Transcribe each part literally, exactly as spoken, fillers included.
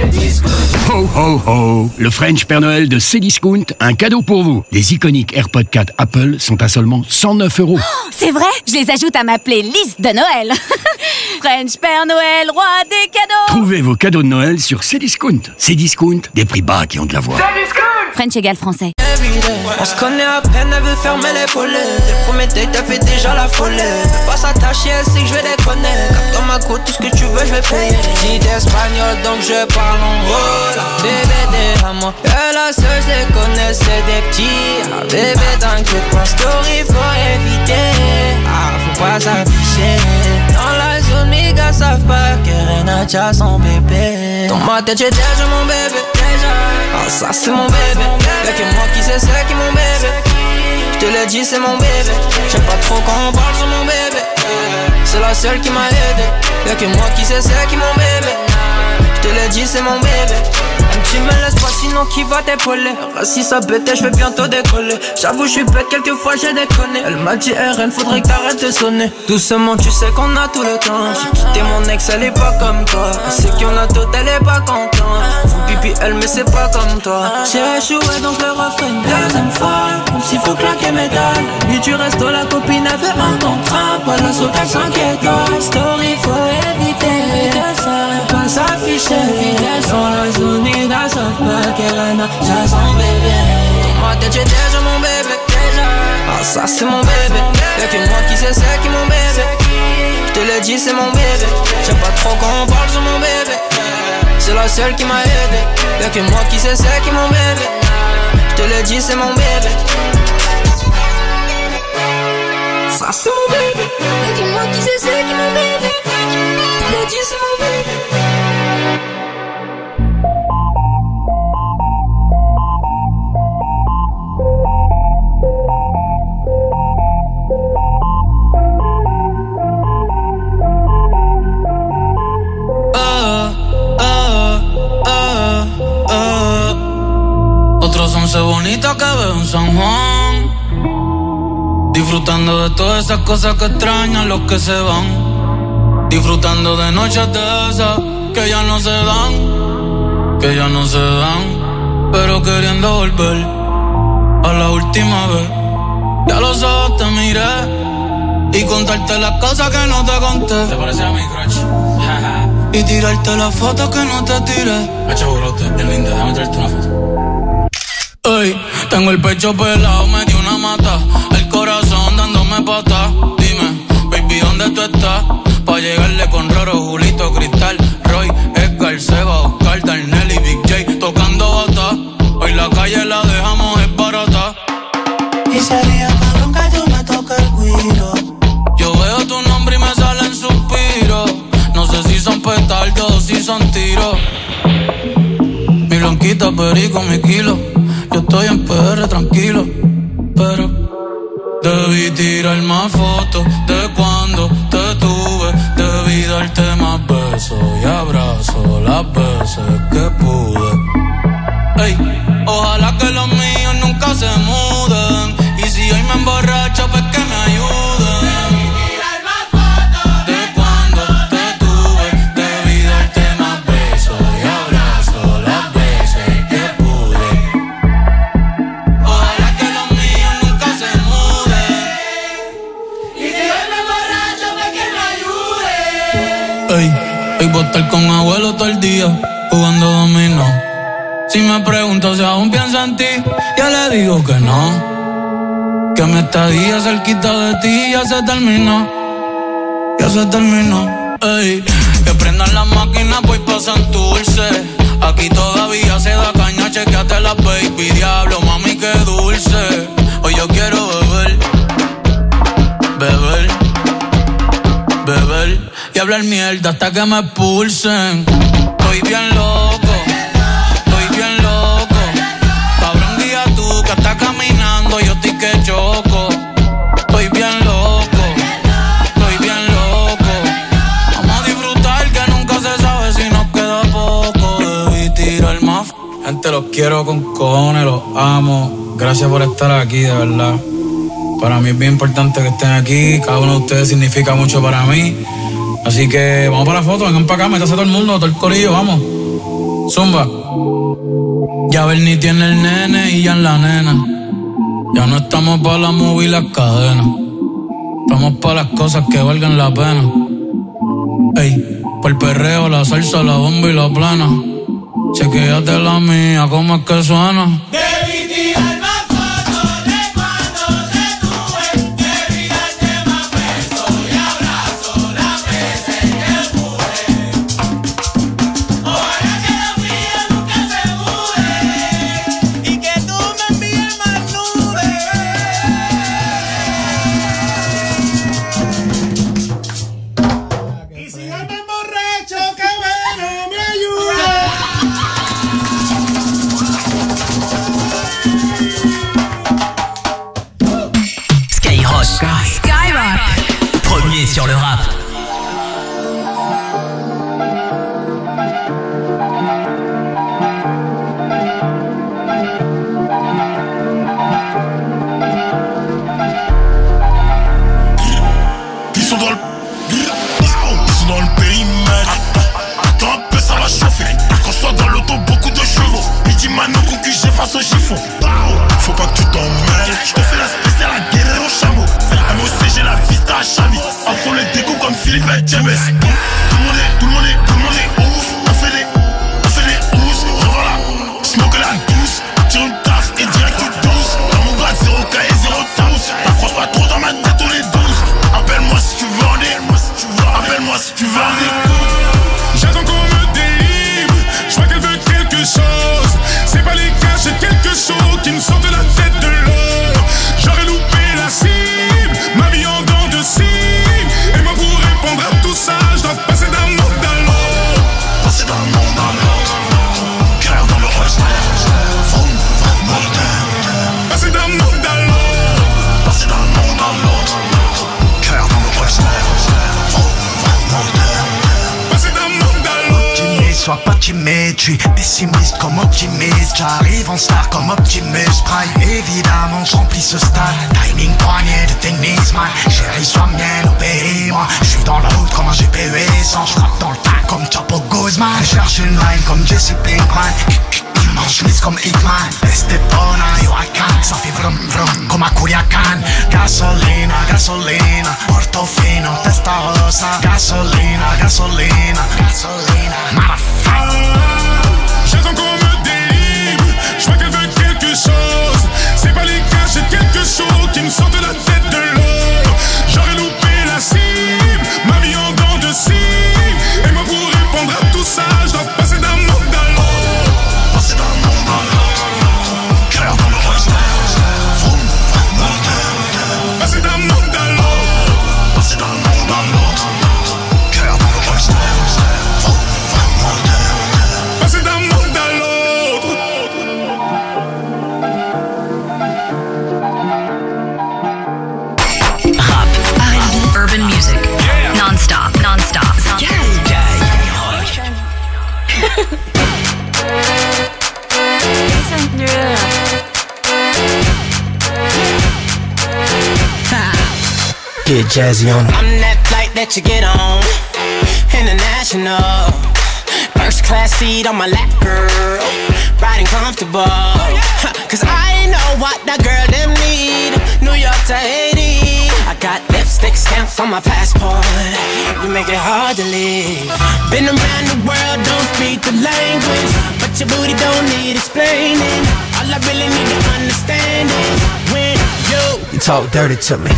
Ho ho ho! Le French Père Noël de Cdiscount, un cadeau pour vous. Les iconiques AirPods quatre Apple sont à seulement cent neuf euros. Oh, c'est vrai? Je les ajoute à ma playlist de Noël. French Père Noël, roi des cadeaux. Trouvez vos cadeaux de Noël sur Cdiscount. Cdiscount, des prix bas qui ont de la voix. French égale français. On se connaît à peine, elle veut fermer les volets. Dès le premier date, elle fait déjà la folie. Fais pas s'attacher, elle sait que je vais déconner. Cap dans ma côte, tout ce que tu veux, je vais payer. J'ai d'espagnol, donc je parle en hola. Bébé, déjame-moi. Et la seule, je les connais, c'est des petits. Ah, bébé, t'inquiète pas, story, faut éviter. Ah, faut pas s'afficher. Dans la zone, mes gars savent pas que Reina a son bébé. Dans ma tête, j'ai déjà mon bébé. Ah, ça, c'est mon bébé. Y'a que moi qui sais, c'est qui mon bébé. Je te l'ai dit, c'est mon bébé. J'aime pas trop quand on parle sur mon bébé. C'est la seule qui m'a aidé. Y'a que moi qui sais, c'est qui mon bébé. Je te l'ai dit, c'est mon bébé. Un petit me laisse pas, sinon qui va t'épauler. Si ça pète, je vais bientôt décoller. J'avoue, je suis bête, quelquefois j'ai déconné. Elle m'a dit, R N, faudrait que t'arrêtes de sonner. Doucement, tu sais qu'on a tout le temps. J'ai quitté mon ex, elle est pas comme toi. C'est qu'on a tout, elle est pas contente. Faut pipi, elle, mais c'est pas comme toi. J'ai échoué, donc le refrain une deuxième fois. Même s'il faut claquer mes dalles. Lui, tu restes la copine, elle veut un contrat. Pas la saute à cinq étoiles. Story, faut éviter. Pas s'afficher. Dans la zone, il n'a sauf pas qu'elle a déjà son bébé. Dans ma tête, j'ai déjà mon bébé. Ah, ça, c'est mon bébé. Y'a que moi qui sais, c'est qui mon bébé. Je te l'ai dit, c'est mon bébé. J'aime pas trop quand on parle sur mon bébé. C'est la seule qui m'a aidé. Y'a que moi qui sais, c'est qui mon bébé. Je te l'ai dit, c'est mon bébé. Ça, c'est mon bébé. Y'a que moi qui sais, c'est qui mon bébé. Je te l'ai dit, c'est mon bébé. once bonita que veo en San Juan, disfrutando de todas esas cosas que extrañan los que se van, disfrutando de noches de esas que ya no se dan, que ya no se dan, pero queriendo volver a la última vez. Ya los ojos te miré y contarte las cosas que no te conté. ¿Te parece a mi crush? Y tirarte las fotos que no te tiré. Pecho brote, es linda, déjame traerte una foto. Ey, tengo el pecho pelado, me dio una mata, el corazón dándome patas. Dime, baby, ¿dónde tú estás? Pa' llegarle con Roro, Julito, Cristal, Roy, Edgar, Seba, Oscar, Darnell y Big J tocando bata. Hoy la calle la dejamos es barata. Y sería cabrón que yo me toque el cuiro. Yo veo tu nombre y me salen suspiros. No sé si son petardos o si son tiros. Mi blanquita, perico, mi kilo. Yo estoy en P R tranquilo, pero debí tirar más fotos de cuando te tuve. Debí darte más besos y abrazos las veces que pude. Ey, ojalá que los míos nunca se muden. Y si hoy me emborracho, pues que me ayuden. Ey, voy a estar con abuelo todo el día jugando dominó. Si me pregunto si aún pienso en ti, ya le digo que no. Que mi estadía cerquita de ti ya se terminó. Ya se terminó. Ey, que prendan las máquinas, voy pa' Santurce. Aquí todavía se da caña, chequeate la baby. Diablo, mami, qué dulce. Hoy yo quiero beber, beber, beber y hablar mierda hasta que me expulsen. Estoy bien loco, estoy bien loco. Cabrón, guía tú que estás caminando, yo estoy que choco. Estoy bien loco, estoy bien loco. Vamos a disfrutar que nunca se sabe si nos queda poco. Debí tirar más. Gente, los quiero con cojones, los amo. Gracias por estar aquí, de verdad. Para mí es bien importante que estén aquí. Cada uno de ustedes significa mucho para mí. Así que vamos para la foto, vengan para acá, métase todo el mundo, todo el corillo, vamos. Zumba. Ya Bernie tiene el nene y ya en la nena. Ya no estamos pa' la movie y las cadenas. Estamos pa' las cosas que valgan la pena. Ey, pa' el perreo, la salsa, la bomba y la plana. Chequéate la mía, ¿cómo es que suena? Sur le rap. Ils sont dans le... Ils sont dans le périmètre. Attends un peu, ça va chauffer. Quand je sois dans l'auto, beaucoup de chevaux. Midi Mano, concu, j'ai face au chiffon. Faut pas que tu t'en mêles. Je te fais la spéciale à guerrier au chameau. M O C, j'ai la vista à Chavi. Entre les décos comme Philippe et James. Tout le monde est, tout le monde est, tout le monde est ouf. On fait des, on fait des housses. Revoilà, smoke la douce. Tire une taf et direct tu douce. Dans mon grade, zéro K et zéro tous. T'approches pas trop dans ma tête, on est douze. Appelle-moi si tu veux en est. Appelle-moi si tu veux en est. J'attends qu'on me délivre. Je vois qu'elle veut quelque chose. C'est pas les gars, j'ai quelque chose qui me sort de la tête de l'eau. J'aurais loupé la cible, ma vie en dents de scie. Et moi pour répondre à tout ça, je dois passer d'un monde à l'autre. Passer d'un monde à l'autre. Cœur dans le holster. Vroom, vroom, moteur. Passer d'un monde à l'autre. Passer d'un monde à l'autre. Cœur dans le holster. Vroom, vroom, moteur. Passer d'un monde à l'autre. Optimiste, sois pas timide, je suis pessimiste comme optimiste. J'arrive en star comme Optimus Prime. Évidemment, j'remplis ce stade. Timing poignet de tennis, man. Chérie, sois mienne, obéis-moi. J'suis dans la route comme un G P S. J'frappe dans le tas comme Chapo Guzman. Cherche une line comme Jesse Pinkman. Mange mise comme Hitman. Estepona, yo I can. Ça fait vrum vrum comme à Culiacan. Gasolina, gasolina. Portofino, testa rosa. Gasolina, gasolina. Gasolina, motherfucker. J'attends qu'on me délivre. Je vois qu'elle veut quelque chose. C'est pas les gars, j'ai quelque chose qui me sort de la tête de l'eau. J'aurais loupé la cible, ma vie en dents de scie. Et moi pour répondre à tout ça, je dois passer d'un monde à l'autre. Passer d'un monde à l'autre. Cœur dans le holster. Vroom, vroom, moteur. Passer d'un monde à l'autre. Passer d'un monde à l'autre. Cœur dans le holster. Vroom, vroom, moteur. Passer d'un monde à l'autre. Rap, R and B, urban music, non-stop, non-stop. Get jazzy on. I'm that flight that you get on. International. First class seat on my lap, girl. Riding comfortable. Cause I know what that girl them need. New York to Haiti. I got lipstick stamps on my passport. You make it hard to leave. Been around the world, don't speak the language. But your booty don't need explaining. All I really need to understand is when you, You talk dirty to me.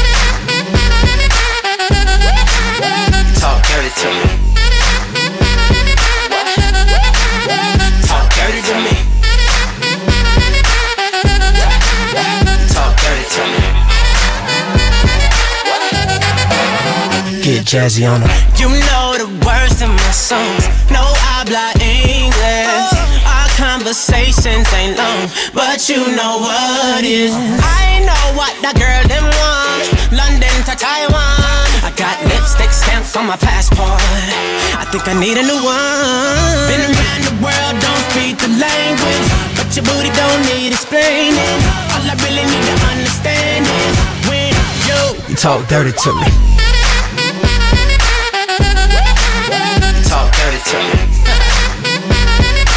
talk dirty to me. Talk dirty to me. Talk dirty to me. Get jazzy on them. You know the words in my songs. No habla English. Our conversations ain't long, but you know what is. I know what that girl them want. London to Taiwan. I got lipstick stamps on my passport. I think I need a new one. Been around the world, don't speak the language, but your booty don't need explaining. All I really need to understand is when you, You talk dirty to me. talk dirty to me.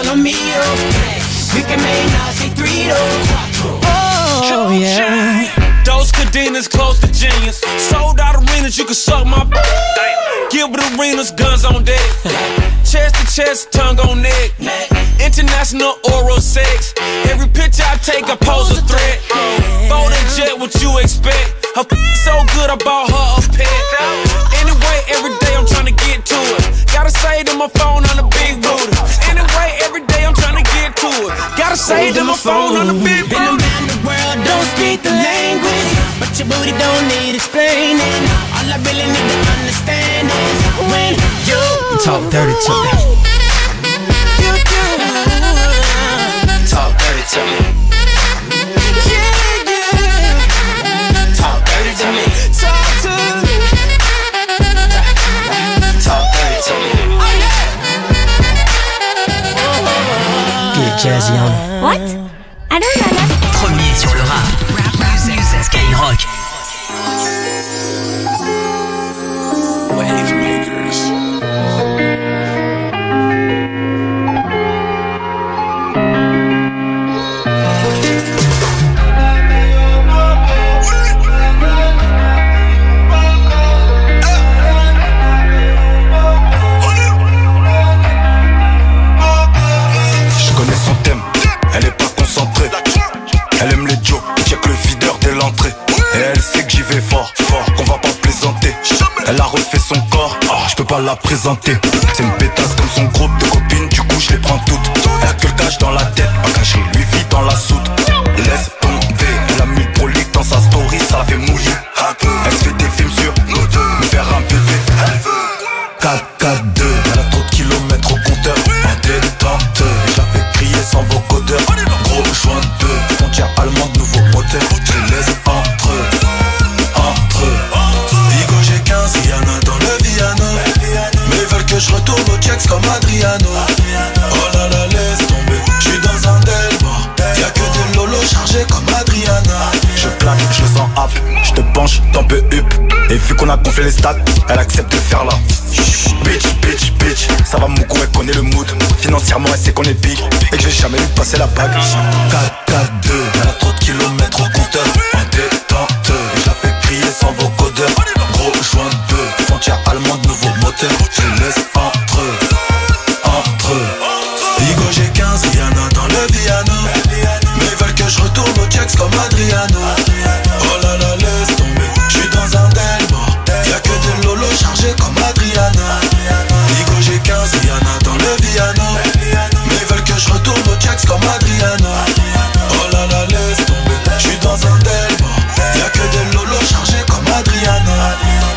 follow me, oh. We can make Nazi three, oh, yeah. Those cadenas close to genius. Sold out arenas, you can suck my b- Gilbert Arenas, guns on deck. Chest to chest, tongue on neck. International oral sex. Every picture I take, I pose a threat. Bold and jet, what you expect? Her f- so good, I bought her a pet. Anyway, every day I'm trying to get to it. Gotta say to my phone on the big booty. Anyway, every day I'm trying to get to it. Gotta say to my phone on the big booty. Been around the world, don't speak the language, but your booty don't need explaining. All I really need to understand is when you talk dirty to me. You do. Talk dirty to me. Yeah, yeah. Talk dirty to me. Talk to me. Talk dirty to me. Oh yeah. Get jazzy on it. What? I don't know that. Premier sur le rap. Rap music. Skyrock. Wave makers. Je connais son thème, elle est pas concentrée. Elle aime les Joe, check le videur dès l'entrée. Et elle sait que j'y vais fort, fort, qu'on va pas plaisanter. Elle a refait son corps, oh, je peux pas la présenter. C'est une pétasse comme son groupe de copines, du coup je les prends toutes. Elle a que le cash dans la tête, ma cacherie lui vit dans la soute. Laisse tomber, elle a mis le prolique dans sa story, ça la fait mouiller un peu. Elle se fait des films sur nous deux, me faire un bébé. Elle veut quatre quatre deux, elle a trop de kilomètres au compteur. En détente, je la fais crier sans vocodeur. Gros joint de deux, frontière allemande, nouveau moteur. Je les laisse entre eux, entre eux. Digo j'ai quinze, Rihanna dans le Viano. Mais ils veulent que je retourne au checks comme Adriano. Oh là là, laisse tomber, j'suis dans un Delmore. Y'a que des lolos chargés comme Adriana. Je claque, je le sens hap, je te penche, t'en peux up. Et vu qu'on a gonflé les stats, elle accepte de faire là. Bitch, bitch, bitch, ça va mon coup, elle connaît le mood. Financièrement, elle sait qu'on est big et que j'ai jamais eu de passer la bague. quatre quatre deux, elle a trop de kilomètres au compteur. En détente, je la fais crier sans vocodeur. Gros joint de deux, frontière allemande, nouveau moteur. Je les laisse entre eux, entre eux. Digo j'ai quinze, Rihanna dans le Viano. Mais ils veulent que je retourne au checks comme Adriano. Oh là là, laisse tomber, j'suis dans un Delmore. Y'a que des lolos chargés comme Adriana. Digo j'ai quinze, Rihanna dans le Viano. Mais ils veulent que je retourne au checks comme Adriano. Oh là là, laisse tomber, j'suis dans un Delmore. Y'a que des lolos chargés comme Adriana.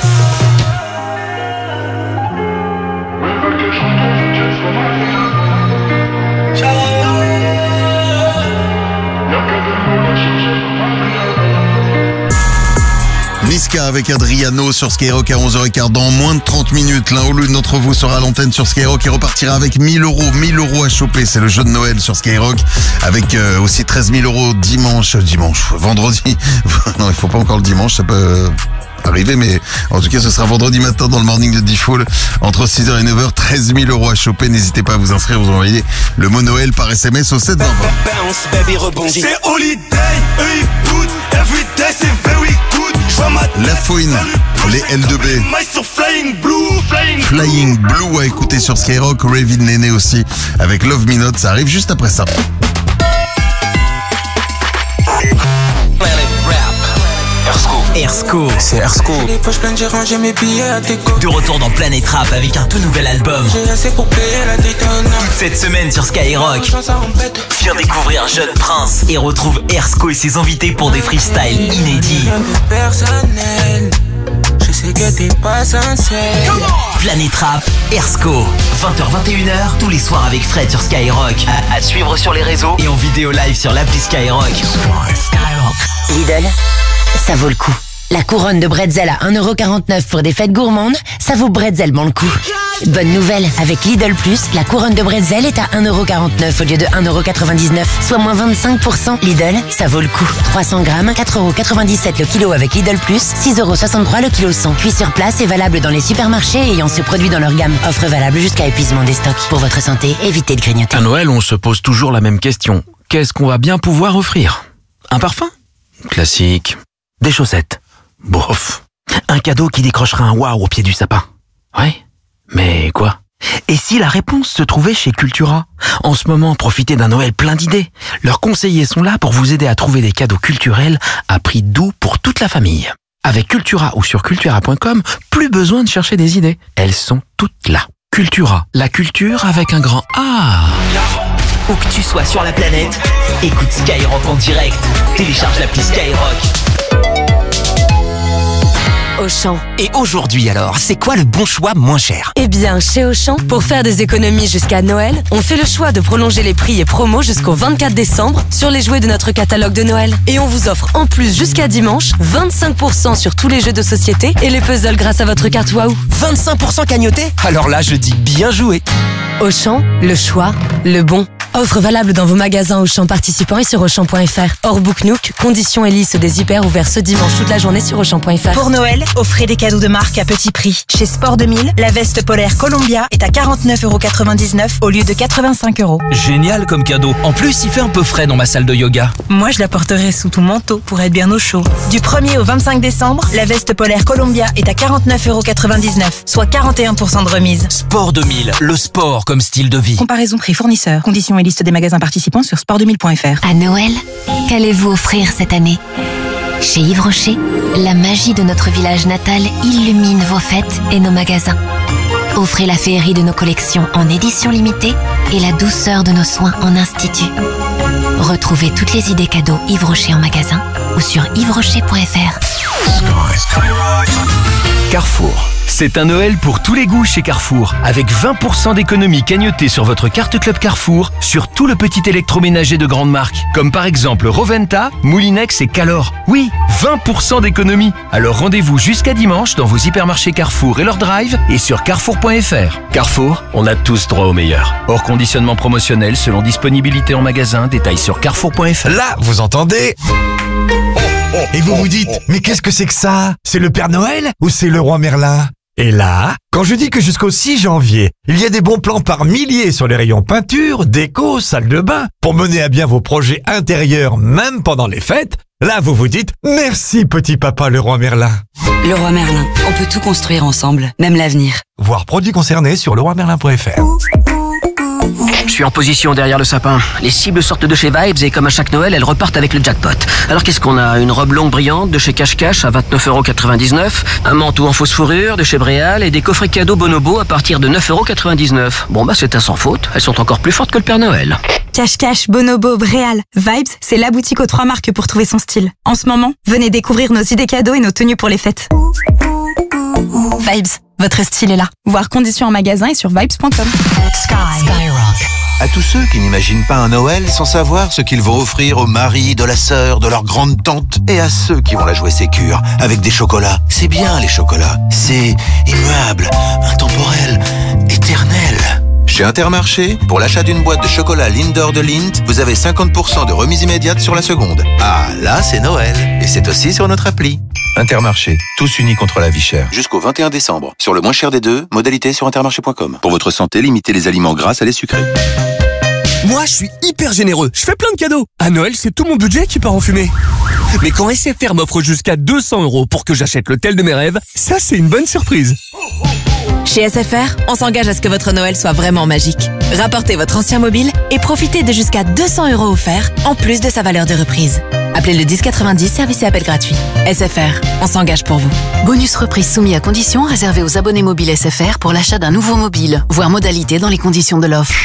Niska avec Adriano sur Skyrock à onze heures quinze. Dans moins de trente minutes, l'un ou l'une d'entre vous sera à l'antenne sur Skyrock et repartira avec mille euros. mille euros à choper, c'est le jeu de Noël sur Skyrock. Avec euh, aussi treize mille euros dimanche, dimanche, vendredi. Non, il faut pas encore le dimanche, ça peut arriver, mais en tout cas, ce sera vendredi matin dans le morning de D-Fool. Entre six heures et neuf heures, treize mille euros à choper. N'hésitez pas à vous inscrire, vous envoyez le mot Noël par S M S au sept vingt vingt. C'est holiday, eux ils put, everyday c'est very good. La Fouine, les L deux B. Flying Blue, Flying, Flying Blue à écouter sur Skyrock. Raven Néné aussi avec Love Me Not. Ça arrive juste après ça. Ersko. C'est Ersko. Les poches pleines, j'ai rangé mes billets à déco. De retour dans Planète Rap avec un tout nouvel album. J'ai assez pour payer la Daytona. Toute cette semaine sur Skyrock. Viens découvrir Jeune Prince et retrouve Ersko et ses invités pour des freestyles inédits. Personnel, je sais que t'es pas sincère. Planète Rap, Ersko. vingt heures vingt et une heures tous les soirs avec Fred sur Skyrock. À, à suivre sur les réseaux et en vidéo live sur l'appli Skyrock. Lidl, ça vaut le coup. La couronne de bretzel à un euro quarante-neuf pour des fêtes gourmandes, ça vaut bretzelement le coup. Bonne nouvelle, avec Lidl Plus, la couronne de bretzel est à un euro quarante-neuf au lieu de un euro quatre-vingt-dix-neuf, soit moins vingt-cinq pour cent. Lidl, ça vaut le coup. trois cents grammes, quatre euros quatre-vingt-dix-sept le kilo avec Lidl Plus, six euros soixante-trois le kilo cent. Cuit sur place et valable dans les supermarchés ayant ce produit dans leur gamme. Offre valable jusqu'à épuisement des stocks. Pour votre santé, évitez de grignoter. À Noël, on se pose toujours la même question. Qu'est-ce qu'on va bien pouvoir offrir? Un parfum? Classique. Des chaussettes? Bof. Un cadeau qui décrochera un waouh au pied du sapin? Ouais. Mais quoi? Et si la réponse se trouvait chez Cultura? En ce moment, profitez d'un Noël plein d'idées. Leurs conseillers sont là pour vous aider à trouver des cadeaux culturels à prix doux pour toute la famille. Avec Cultura ou sur cultura point com, plus besoin de chercher des idées. Elles sont toutes là. Cultura, la culture avec un grand A. Où que tu sois sur la planète, écoute Skyrock en direct. Télécharge l'appli Skyrock. Auchan. Et aujourd'hui alors, c'est quoi le bon choix moins cher? Eh bien, chez Auchan, pour faire des économies jusqu'à Noël, on fait le choix de prolonger les prix et promos jusqu'au vingt-quatre décembre sur les jouets de notre catalogue de Noël. Et on vous offre en plus jusqu'à dimanche vingt-cinq pour cent sur tous les jeux de société et les puzzles grâce à votre carte Waouh. vingt-cinq pour cent cagnoté? Alors là, je dis bien joué. Auchan, le choix, le bon. Offre valable dans vos magasins Auchan participants et sur Auchan point F R. Hors Book Nook, conditions et liste des hyper ouverts ce dimanche toute la journée sur Auchan point F R. Pour Noël, offrez des cadeaux de marque à petit prix. Chez Sport deux mille, la veste polaire Columbia est à quarante-neuf euros quatre-vingt-dix-neuf au lieu de quatre-vingt-cinq euros. Génial comme cadeau. En plus, il fait un peu frais dans ma salle de yoga. Moi, je la porterai sous ton manteau pour être bien au chaud. Du premier au vingt-cinq décembre, la veste polaire Columbia est à quarante-neuf euros quatre-vingt-dix-neuf, soit quarante et un pour cent de remise. Sport deux mille, le sport comme style de vie. Comparaison prix fournisseur. Conditions et liste des magasins participants sur sport deux mille point F R. À Noël, qu'allez-vous offrir cette année? Chez Yves Rocher, la magie de notre village natal illumine vos fêtes et nos magasins. Offrez la féerie de nos collections en édition limitée et la douceur de nos soins en institut. Retrouvez toutes les idées cadeaux Yves Rocher en magasin ou sur yves rocher point F R. Carrefour. C'est un Noël pour tous les goûts chez Carrefour. Avec vingt pour cent d'économie cagnotée sur votre carte Club Carrefour sur tout le petit électroménager de grande marque. Comme par exemple Roventa, Moulinex et Calor. Oui, vingt pour cent d'économie. Alors rendez-vous jusqu'à dimanche dans vos hypermarchés Carrefour et leur drive et sur carrefour point F R. Carrefour, on a tous droit au meilleur. Hors conditionnement promotionnel selon disponibilité en magasin. Détails sur carrefour point F R. Là, vous entendez? Et vous vous dites, mais qu'est-ce que c'est que ça? C'est le Père Noël ou c'est le Roi Merlin? Et là, quand je dis que jusqu'au six janvier, il y a des bons plans par milliers sur les rayons peinture, déco, salle de bain, pour mener à bien vos projets intérieurs même pendant les fêtes, là vous vous dites, merci petit papa le Roi Merlin. Le Roi Merlin, on peut tout construire ensemble, même l'avenir. Voir produits concernés sur le roi merlin point F R. Je suis en position derrière le sapin. Les cibles sortent de chez Vibes et comme à chaque Noël, elles repartent avec le jackpot. Alors qu'est-ce qu'on a? Une robe longue brillante de chez Cache Cache à vingt-neuf euros quatre-vingt-dix-neuf, un manteau en fausse fourrure de chez Bréal et des coffrets cadeaux Bonobo à partir de neuf euros quatre-vingt-dix-neuf. Bon bah c'est un sans faute, elles sont encore plus fortes que le Père Noël. Cache Cache, Bonobo, Bréal, Vibes, c'est la boutique aux trois marques pour trouver son style. En ce moment, venez découvrir nos idées cadeaux et nos tenues pour les fêtes. Vibes, votre style est là. Voir conditions en magasin et sur vibes point com. Skyrock. À tous ceux qui n'imaginent pas un Noël sans savoir ce qu'ils vont offrir au mari, de la sœur, de leur grande tante, et à ceux qui vont la jouer sécure avec des chocolats. C'est bien les chocolats, c'est immuable, intemporel, éternel. Chez Intermarché, pour l'achat d'une boîte de chocolat Lindor de Lindt, vous avez cinquante pour cent de remise immédiate sur la seconde. Ah, là c'est Noël, et c'est aussi sur notre appli. Intermarché, tous unis contre la vie chère. Jusqu'au vingt et un décembre. Sur le moins cher des deux, modalité sur intermarché point com. Pour votre santé, limitez les aliments gras à les sucrés. Moi, je suis hyper généreux. Je fais plein de cadeaux. À Noël, c'est tout mon budget qui part en fumée. Mais quand S F R m'offre jusqu'à deux cents euros pour que j'achète l'hôtel de mes rêves, ça, c'est une bonne surprise. Chez S F R, on s'engage à ce que votre Noël soit vraiment magique. Rapportez votre ancien mobile et profitez de jusqu'à deux cents euros offerts, en plus de sa valeur de reprise. Appelez le dix quatre-vingt-dix, service et appel gratuit. S F R, on s'engage pour vous. Bonus reprise soumis à conditions réservé aux abonnés mobiles S F R pour l'achat d'un nouveau mobile. Voir modalité dans les conditions de l'offre.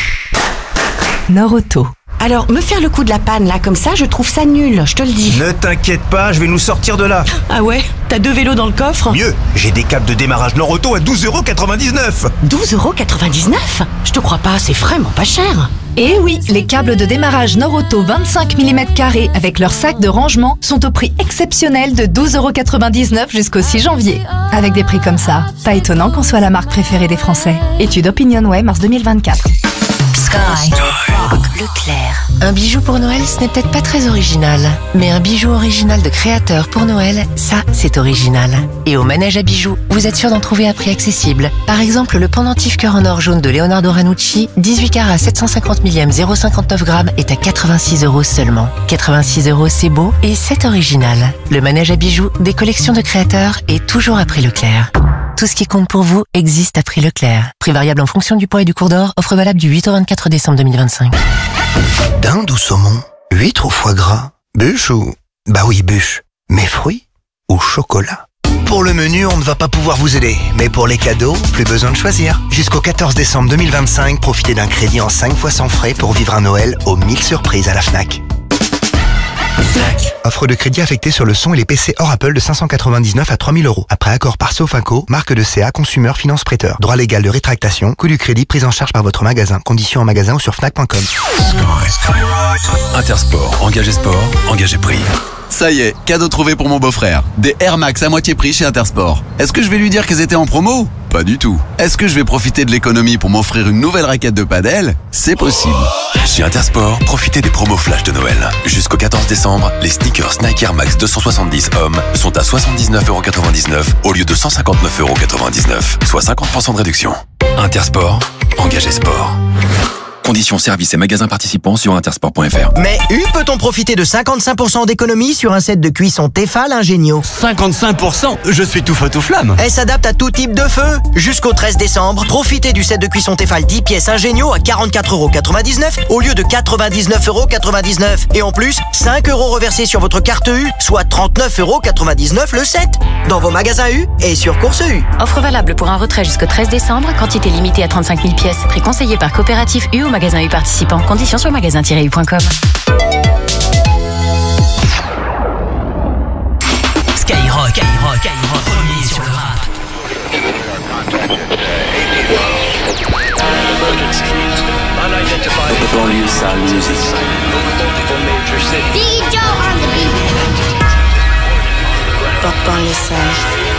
Nord-Auto. Alors, me faire le coup de la panne, là, comme ça, je trouve ça nul, je te le dis. Ne t'inquiète pas, je vais nous sortir de là. Ah ouais? T'as deux vélos dans le coffre? Mieux, j'ai des câbles de démarrage Nord-Auto à douze euros quatre-vingt-dix-neuf. douze euros quatre-vingt-dix-neuf? Je te crois pas, c'est vraiment pas cher. Et oui, les câbles de démarrage Norauto vingt-cinq millimètres carrés avec leur sac de rangement sont au prix exceptionnel de douze euros quatre-vingt-dix-neuf jusqu'au six janvier. Avec des prix comme ça, pas étonnant qu'on soit la marque préférée des Français. Étude OpinionWay, mars deux mille vingt-quatre. Sky. Leclerc. Un bijou pour Noël, ce n'est peut-être pas très original. Mais un bijou original de créateur pour Noël, ça, c'est original. Et au manège à bijoux, vous êtes sûr d'en trouver à prix accessible. Par exemple, le pendentif cœur en or jaune de Leonardo Ranucci, dix-huit carats sept cent cinquante millième zéro virgule cinquante-neuf grammes, est à quatre-vingt-six euros seulement. quatre-vingt-six euros, c'est beau et c'est original. Le manège à bijoux des collections de créateurs est toujours à prix Leclerc. Tout ce qui compte pour vous existe à prix Leclerc. Prix variable en fonction du poids et du cours d'or. Offre valable du huit au vingt-quatre décembre deux mille vingt-cinq. Dinde ou saumon? Huître ou foie gras? Bûche ou... Bah oui, bûche. Mais fruits ou chocolat? Pour le menu, on ne va pas pouvoir vous aider. Mais pour les cadeaux, plus besoin de choisir. Jusqu'au quatorze décembre deux mille vingt-cinq, profitez d'un crédit en cinq fois sans frais pour vivre un Noël aux mille surprises à la Fnac. Fnac. Offre de crédit affectée sur le son et les P C hors Apple de cinq cent quatre-vingt-dix-neuf à trois mille euros. Après accord par Sofinco, marque de C A, Consumer Finance Prêteur. Droit légal de rétractation, coût du crédit prise en charge par votre magasin. Conditions en magasin ou sur fnac point com. Intersport, engagé sport, engagé prix. Ça y est, cadeau trouvé pour mon beau-frère. Des Air Max à moitié prix chez Intersport. Est-ce que je vais lui dire qu'elles étaient en promo? Pas du tout. Est-ce que je vais profiter de l'économie pour m'offrir une nouvelle raquette de padel? C'est possible. Chez Intersport, profitez des promos flash de Noël. Jusqu'au quatorze décembre, les sneakers Nike Air Max deux cent soixante-dix hommes sont à soixante-dix-neuf euros quatre-vingt-dix-neuf au lieu de cent cinquante-neuf euros quatre-vingt-dix-neuf, soit cinquante pour cent de réduction. Intersport, engagé sport. Conditions, services et magasins participants sur intersport point f r. Mais U peut-on profiter de cinquante-cinq pour cent d'économie sur un set de cuisson Tefal Ingenio? cinquante-cinq pour cent? Je suis tout feu tout flamme. Elle s'adapte à tout type de feu. Jusqu'au treize décembre, profitez du set de cuisson Tefal dix pièces Ingenio à quarante-quatre euros quatre-vingt-dix-neuf au lieu de quatre-vingt-dix-neuf euros quatre-vingt-dix-neuf. Et en plus, cinq euros reversés sur votre carte U, soit trente-neuf euros quatre-vingt-dix-neuf le set. Dans vos magasins U et sur Course U. Offre valable pour un retrait jusqu'au treize décembre, quantité limitée à trente-cinq mille pièces. Prix conseillé par coopérative U au magasin U participant. Conditions sur magasin tiret u point com. Skyrock, Skyrock, Skyrock, premier sur le rap. Banlieue sale music. D J on the beat. Banlieue sale.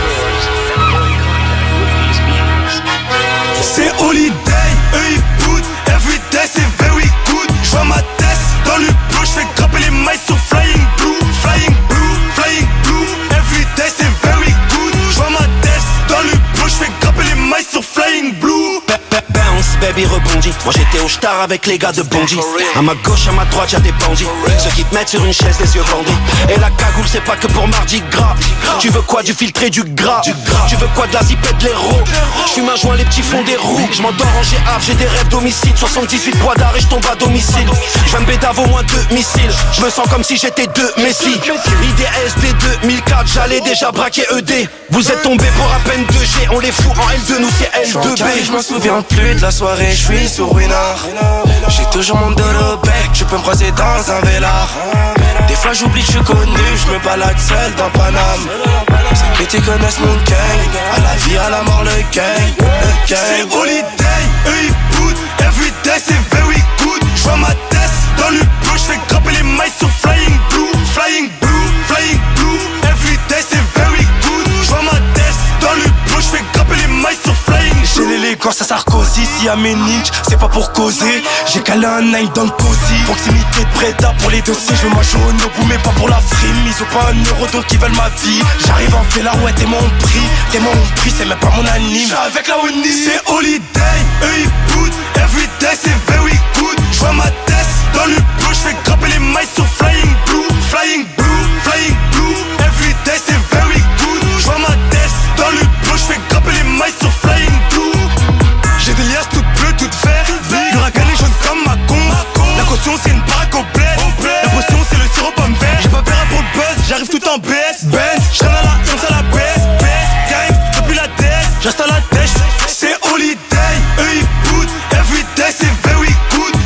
C'est holiday, eux ils boutent. Everyday c'est very good. J'vois ma tête dans le bleu, j'fais grimper les mailles sur flying blue. Flying blue, flying blue. Everyday c'est very good. J'vois ma tête dans le bleu, j'fais grimper les mailles sur flying blue. Bounce, baby rebondit. Moi j'étais au star avec les gars de Bondy. À ma gauche, à ma droite, y'a des bandits. Ceux qui te mettent sur une chaise, les yeux bandits. Et la cagoule, c'est pas que pour mardi gras. Tu veux quoi, du filtré, du gras? Tu veux quoi, de la zipette, de l'héros? J'fume un joint, les petits fonds des roues. J'm'endors en G A, j'ai des rêves d'homicide. soixante-dix-huit bois d'arrêt, j'tombe à domicile. J'vais me bédave au moins deux missiles. J'me sens comme si j'étais deux Messi. I D S D deux mille quatre, j'allais déjà braquer E D. Vous êtes tombés pour à peine deux G. On les fout en L deux, nous c'est L deux B. Je m'en souviens plus de la soirée, je suis sur Winard. J'ai toujours mon dos au bec, tu peux me croiser dans un vélard. Des fois j'oublie que je suis connu, je me balade seul dans Paname. Ces petits connaissent mon gang, à la vie, à la mort, le gang, le gang. C'est holiday, eux ils boutent. Everyday c'est very good. J'vois ma tête dans le bleu, j'fais grimper les mailles sur flying blue. Flying blue, flying blue. Everyday c'est very good. J'vois ma tête dans le bleu, j'fais grimper les mailles sur flying blue. J'ai l'élégance à Sarkozy, si à Ménique, c'est pas pour causer. J'ai calé un nine dans le cosy. Proximité de Breda pour les dossiers, je veux manger au Nobu mais pas pour la frime. Ils ont pas un euro donc ils veulent ma vie. J'arrive en fait là, ouais t'es mon prix. T'es mon prix, c'est même pas mon anime. J'suis avec la Winnie. C'est holiday, eux ils boutent. Everyday c'est very good. J'vois ma tête dans le bleu, j'fais grimper les mailles sur flying blue. Flying blue, flying blue. Everyday c'est very good. J'vois ma tête dans le bleu, j'fais grimper les mailles sur flying blue. J'ai des liasses toutes bleues, toutes vertes. Le ragan est jaune comme ma con. La caution c'est une baraque au bled. La potion c'est le sirop pomme vert. J'ai pas peur pour le buzz, j'arrive tout en B S. Benz, j'traîne à la comme ça la baisse. Baisse, gang, depuis la tête, j'reste à la tête. C'est holiday, eux ils boutent. Everyday c'est very good.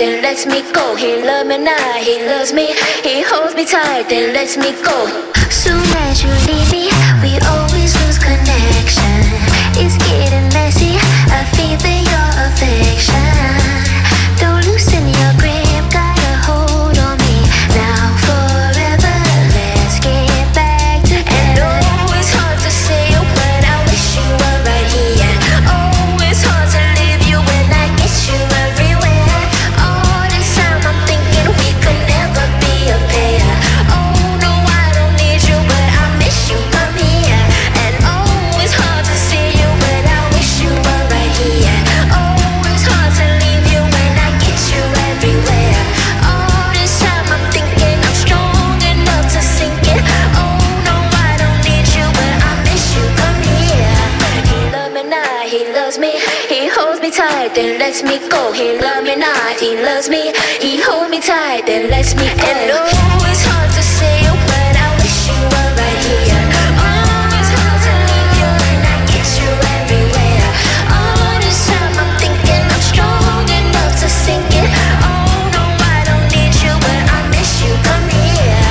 then lets me go. He love me now, he loves me. He holds me tight, then lets me go. Soon as you leave me, we always lose connection. It's getting messy, I feel your affection. Don't loosen your grip, got a hold on me. Now forever, let's get back together. And oh, it's hard to say when I wish you were right here. Oh, it's hard to leave you when I get you everywhere. All this time I'm thinking we could never be a pair. Oh no, I don't need you, but I miss you, come here. And oh, it's hard to see you when I wish you were right here. Oh, it's hard to leave you when I get you everywhere. All this time I'm thinking I'm strong enough to sink it. Oh no, I don't need you, but I miss you, come here. He love me now, he loves me. He holds me tight, then lets me go. He love me not, he loves me. He hold me tight, then lets me go. And oh, it's hard to say when I wish you were right here. Oh, it's hard to leave you when I get you everywhere. All this time I'm thinking I'm strong enough to sink it. Oh no, I don't need you, but I miss you, come here.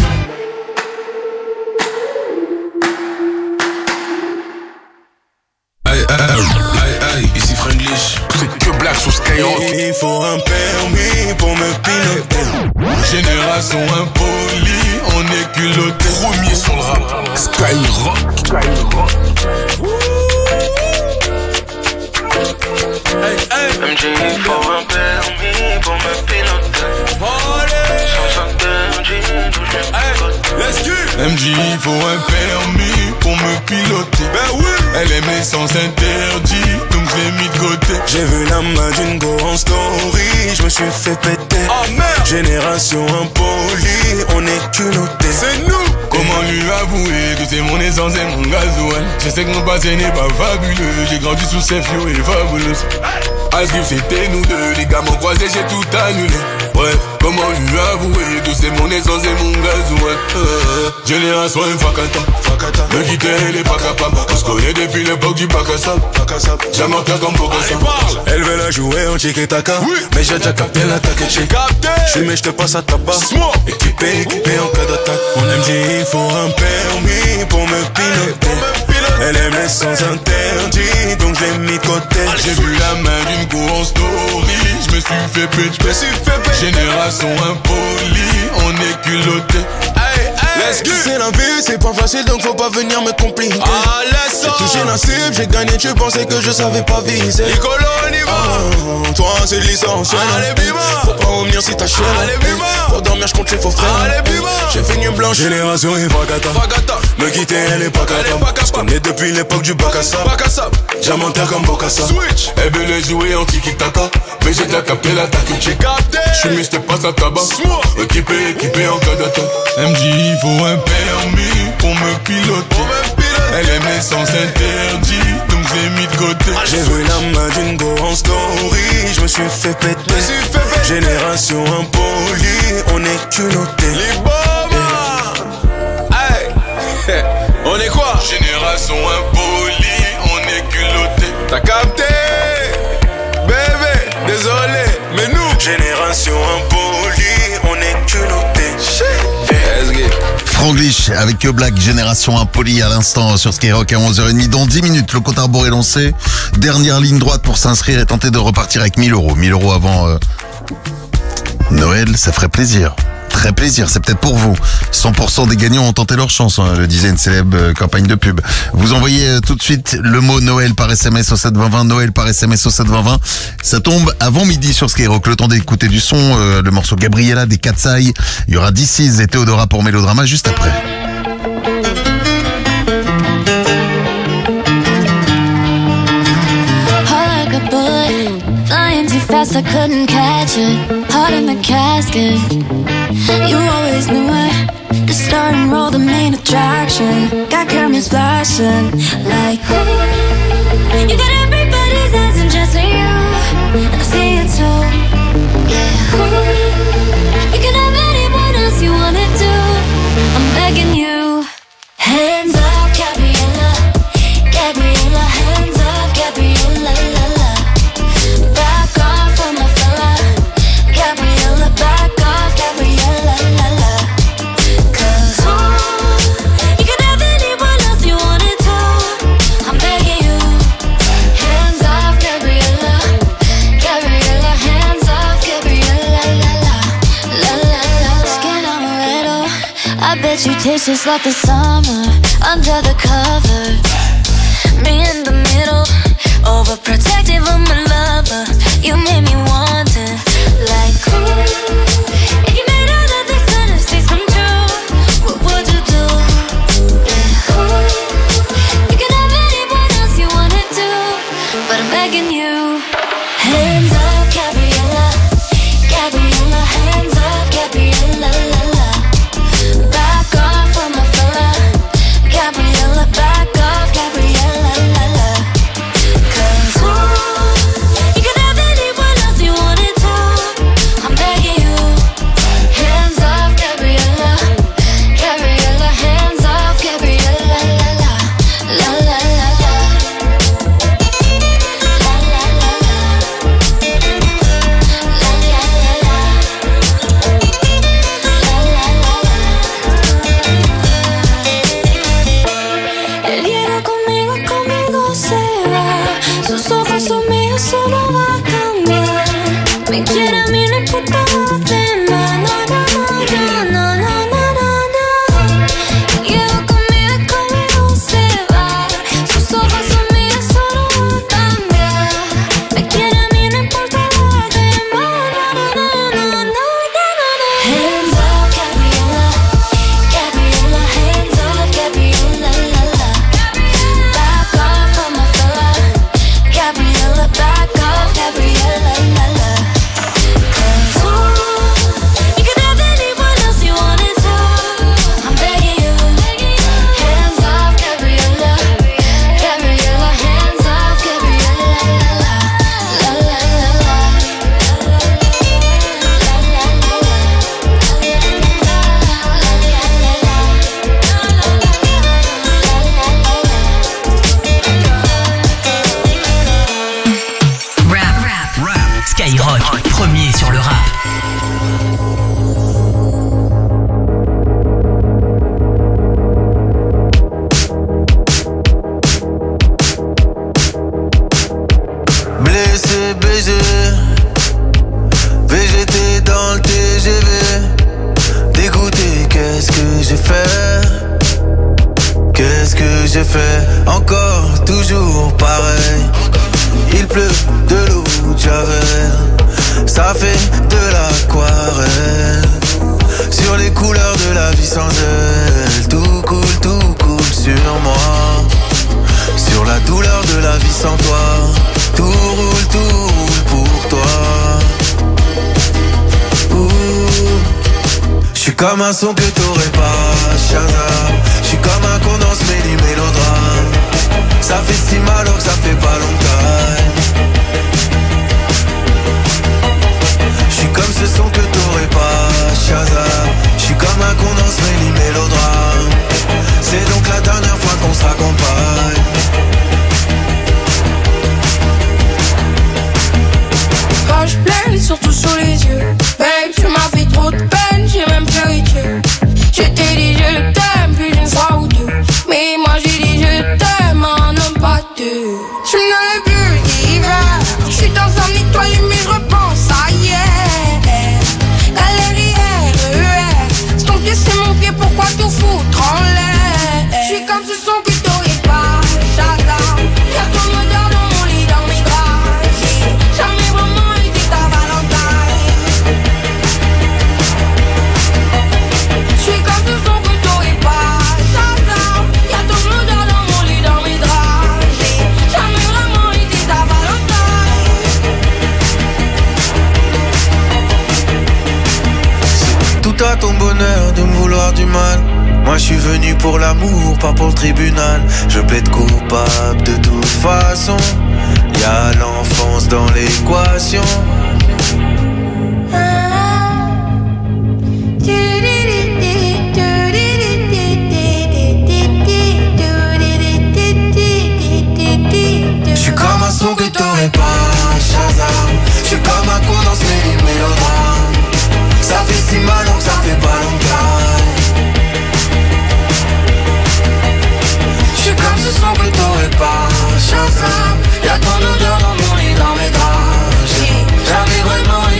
Aïe, aïe, aïe, aïe, ici Franglish, c'est que blague sur Skyrock. Il faut un permis pour me piloter. Génération impolie, on est culotté. Premier sur le rap, Skyrock. Skyrock. Hey, hey. M J, il faut un permis pour me piloter. Sans un permis, d'où je me Let's go. M J, il faut un permis pour me piloter. Ben oui. Elle aime les sens interdits, donc je l'ai mis de côté. J'ai vu la main d'une go en story, je me suis fait péter. Oh merde. Génération impolie, on est culotté. C'est nous. Comment lui avouer que c'est mon essence et mon gasoil? Je sais que mon passé n'est pas fabuleux, j'ai grandi sous ces flots et fabuleux. Asgif c'était nous deux, les gars m'ont croisé, j'ai tout annulé. Bref, comment lui avouer que c'est mon essence et mon gasoil? euh, Génération infacata, me quitter elle est pas capable. On se connaît depuis l'époque du bac à sable. J'aime un cas comme Bokassa. Elle veut la jouer en tiki-taka, oui. Mais j'ai déjà capté l'attaque et j'ai capté. Je mais je te passe à tabac. Équipé, équipé en cas d'attaque. On M J, il faut un permis pour me piloter. Elle aime les sens interdits, donc je l'ai mis de côté. J'ai vu la main d'une go en story, je me suis fait péter. Génération impolie, on est culotté. Let's go. C'est la vie, c'est pas facile donc faut pas venir me compliquer. Ah, laisse ça. J'ai touché la cible, j'ai gagné, tu pensais que je savais pas viser. Nicolo, on y va. Ah, toi c'est licence. Allez, bima. Faut pas revenir si t'as chier. Allez, bima. Pour dormir, je compte les faux frères. Allez, bima. J'ai fait une blanche. Génération et Vagata. Me quitter, elle est pas capable. Je connais depuis l'époque du bac à sable. Diamantaire comme Bokassa. Switch. Elle veut les jouer en tiki-taka, mais j'ai déjà capté l'attaque. J'ai capté. Je suis mis, je te passe à tabac. Équipé, équipé en cas d'attaque. M J, il faut un permis pour me piloter. Elle aime les sens interdits, donc j'ai mis de côté. J'ai vu la main d'une go en story, je me suis fait péter. Génération impolie, on est culotté. Les hey. On est quoi? Génération impolie, on est culotté. T'as capté? Bébé, désolé, mais nous Génération impolie, on est culotté. Franglish avec Que Black, Génération Impolie à l'instant sur Skyrock à onze heures trente. Dans dix minutes, le compte à rebours est lancé. Dernière ligne droite pour s'inscrire et tenter de repartir avec mille euros. mille euros avant euh, Noël, ça ferait plaisir. Très plaisir, c'est peut-être pour vous. cent pour cent des gagnants ont tenté leur chance, hein, le disait une célèbre euh, campagne de pub. Vous envoyez euh, tout de suite le mot Noël par S M S au sept vingt vingt, Noël par S M S au sept vingt vingt. Ça tombe avant midi sur Skyrock, le temps d'écouter du son, euh, le morceau Gabriella des Katsai. Il y aura D C et Théodora pour Mélodrama juste après. Fast, I couldn't catch it. Heart in the casket. You always knew it. The star and roll, the main attraction. Got cameras flashing like ooh. You got everybody's eyes and just you. And I see it too. Yeah. Ooh. You can have anyone else you wanna do. I'm begging you. Hands up, Gabriella. Gabriella, hands up, Gabriella. La, la. I bet you taste just like the summer under the covers. Me in the middle, overprotective of my lover. You made me wonder, like, ooh, if you made all of these fantasies come true, what would you do? Yeah, ooh, you can have anyone else you wanna do, but I'm begging you. Hands up, Gabriella, Gabriella, hands up, Gabriella, la la. Back off from my fella, Gabriella, back off, Gabriella, la la. Cause ooh, you can have anyone else you wanted to, I'm begging you. Hands off, Gabriella, Gabriella, hands off, Gabriella, la la, la la la la. El hielo conmigo, conmigo se va. Sus ojos son míos, eso no va a cambiar. Me quiere a mí, no importa lo demás. No, no, no, no, no, no, no, no. El hielo conmigo, conmigo se va. Sus ojos son míos, eso no va a cambiar. Me quiere a mí, no importa lo demás. No, no, no, no, no, no, no. Hands up, Gabriella, Gabriella, hands up, Gabriella, la la. Back off from my fella, Gabriella, back off, Gabriella, la la. Cause ooh, you can have anyone else you wanted to, I'm begging you. Hands off, Gabriella, Gabriella, hands off, Gabriella, la la, la la la la. Rap, rap, rap. Skyrock, premier sur le rap. Blessé, baisé, V G T dans le T G V. Dégoûté, qu'est-ce que j'ai fait? Qu'est-ce que j'ai fait? Encore, toujours pareil. Il pleut de l'eau de Javel. Ça fait de l'aquarelle. Sur les couleurs de la vie sans elle. Tout coule, tout coule sur moi. Sur la douleur de la vie sans toi. Tout roule, tout roule pour toi. J'suis comme un son que t'aurais pas, Shazam. J'suis comme un condense mêlé mélodrame. Ça fait si mal que ça fait pas longtemps. J'suis comme ce son que t'aurais pas, Shazam. J'suis comme un condense mêlé mélodrame. C'est donc la dernière fois qu'on se raccompagne. Quand je pleure, surtout sur les yeux. Babe, tu m'as fait trop de peine, j'ai même pleuré Dieu. Je t'ai dit je t'aime plus d'une fois ou deux. Mais moi j'ai dit je t'aime, un homme pas deux. Je me donne plus d'hiver. Je suis dans un étoile mais je repense à hier. Galerie R E R. C'est ton pied, c'est mon pied, pourquoi tout foutre en l'air? Je suis comme ce son que t'aurais pas, Shazam. Y'a ton odeur dans mon lit, dans mes draps. J'ai jamais vraiment été ta Valentine. Je suis comme ce son que t'aurais pas, Shazam. Y'a ton odeur dans mon lit, dans mes draps. J'ai jamais vraiment été ta Valentine. C'est tout à ton bonheur de me vouloir du mal. Moi je suis venu pour l'amour, pas pour le tribunal. Je plaide coupable de toute façon. Y'a l'enfance dans l'équation. J'suis comme un son que t'aurais pas, Shazam. J'suis comme un condensé des mélodrames. Ça fait si mal que ça fait pas longtemps. J'suis comme ce son que t'aurais pas, Shazam. Y'a ton odeur dans mon lit, dans mes draps. J'ai jamais vraiment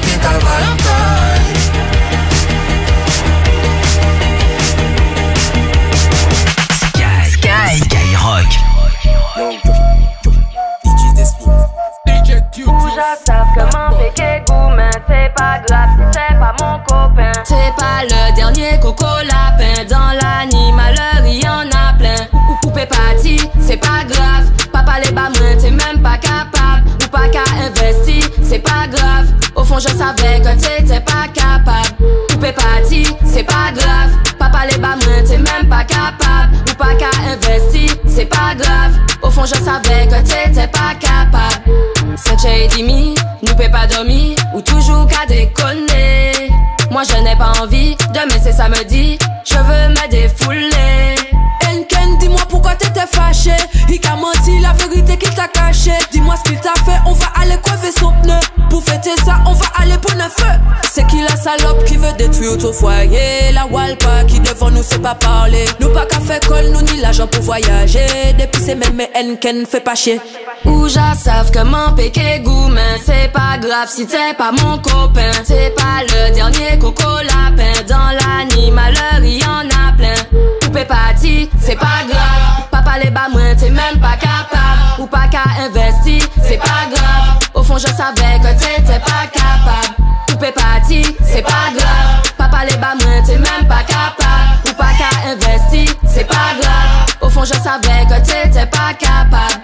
pas le dernier coco lapin. Dans l'animaleur, il y en a plein. Ou poupée partie, c'est pas grave. Papa les bas moins, t'es même pas capable. Ou pas qu'à investir, c'est pas grave. Au fond, je savais que t'étais pas capable. Poupée partie, c'est pas grave. Papa les bas moins, t'es même pas capable. Ou pas qu'à investir, c'est pas grave. Au fond, je savais que t'étais pas capable. C'est chez Dimi, nous peut pas dormir. Ou toujours qu'à déconner. Moi je n'ai pas envie, demain c'est samedi. Je veux me défouler. Enken, dis-moi pourquoi t'étais fâché. Il t'a menti la vérité qu'il t'a caché. Dis-moi ce qu'il t'a fait, on va aller coiffer son pneu. Pour fêter ça, on va aller pour neuf feu. C'est qui la salope qui veut détruire ton foyer? La Walpa qui devant nous sait pas parler. Nous pas qu'à faire colle, nous ni l'argent pour voyager. Depuis c'est même mais Enken fait pas chier. Ou j'en savent que mon péché gourmand. C'est pas grave si t'es pas mon copain. C'est pas le dernier coco lapin. Dans l'animaleur, il y en a plein. Poupée partie, c'est pas grave. Papa les bas moins, t'es même pas capable. Ou pas qu'à investir, c'est pas grave. Au fond, je savais que t'étais pas capable. Poupée partie, c'est pas grave. Papa les bas moins, t'es même pas capable. Ou pas qu'à investir, c'est pas grave. Au fond, je savais que t'étais pas capable.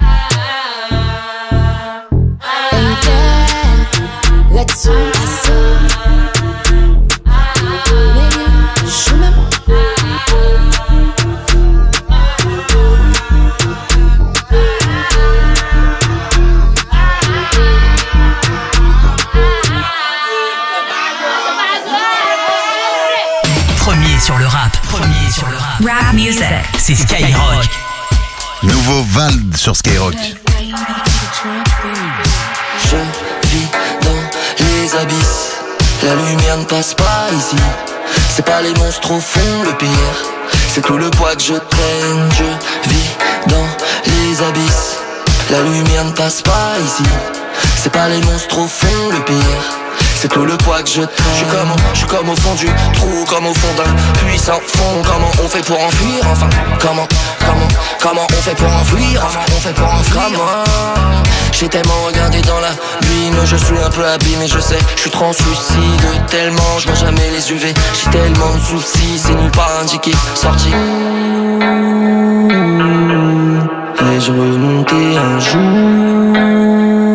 Let's go. Premier sur le rap, premier sur le rap. Rap music. C'est Skyrock. Nouveau Vald sur Skyrock. Je vis dans les abysses. La lumière ne passe pas ici. C'est pas les monstres au fond le pire. C'est tout le poids que je traîne. Je vis dans les abysses. La lumière ne passe pas ici. C'est pas les monstres au fond le pire. C'est tout le poids que je traîne. Je suis comme, je suis comme au fond du trou, comme au fond d'un puissant fond. Comment on fait pour enfuir? Enfin, comment, comment, comment on fait pour enfuir? Enfin, on fait pour enfuir. Comment? J'ai tellement regardé dans la l'abîme. Je suis un peu abîmé, je sais. Je suis translucide tellement, je vois jamais les U V. J'ai tellement de soucis, c'est nulle part indiqué. Sorti. Vais-je remonter un jour?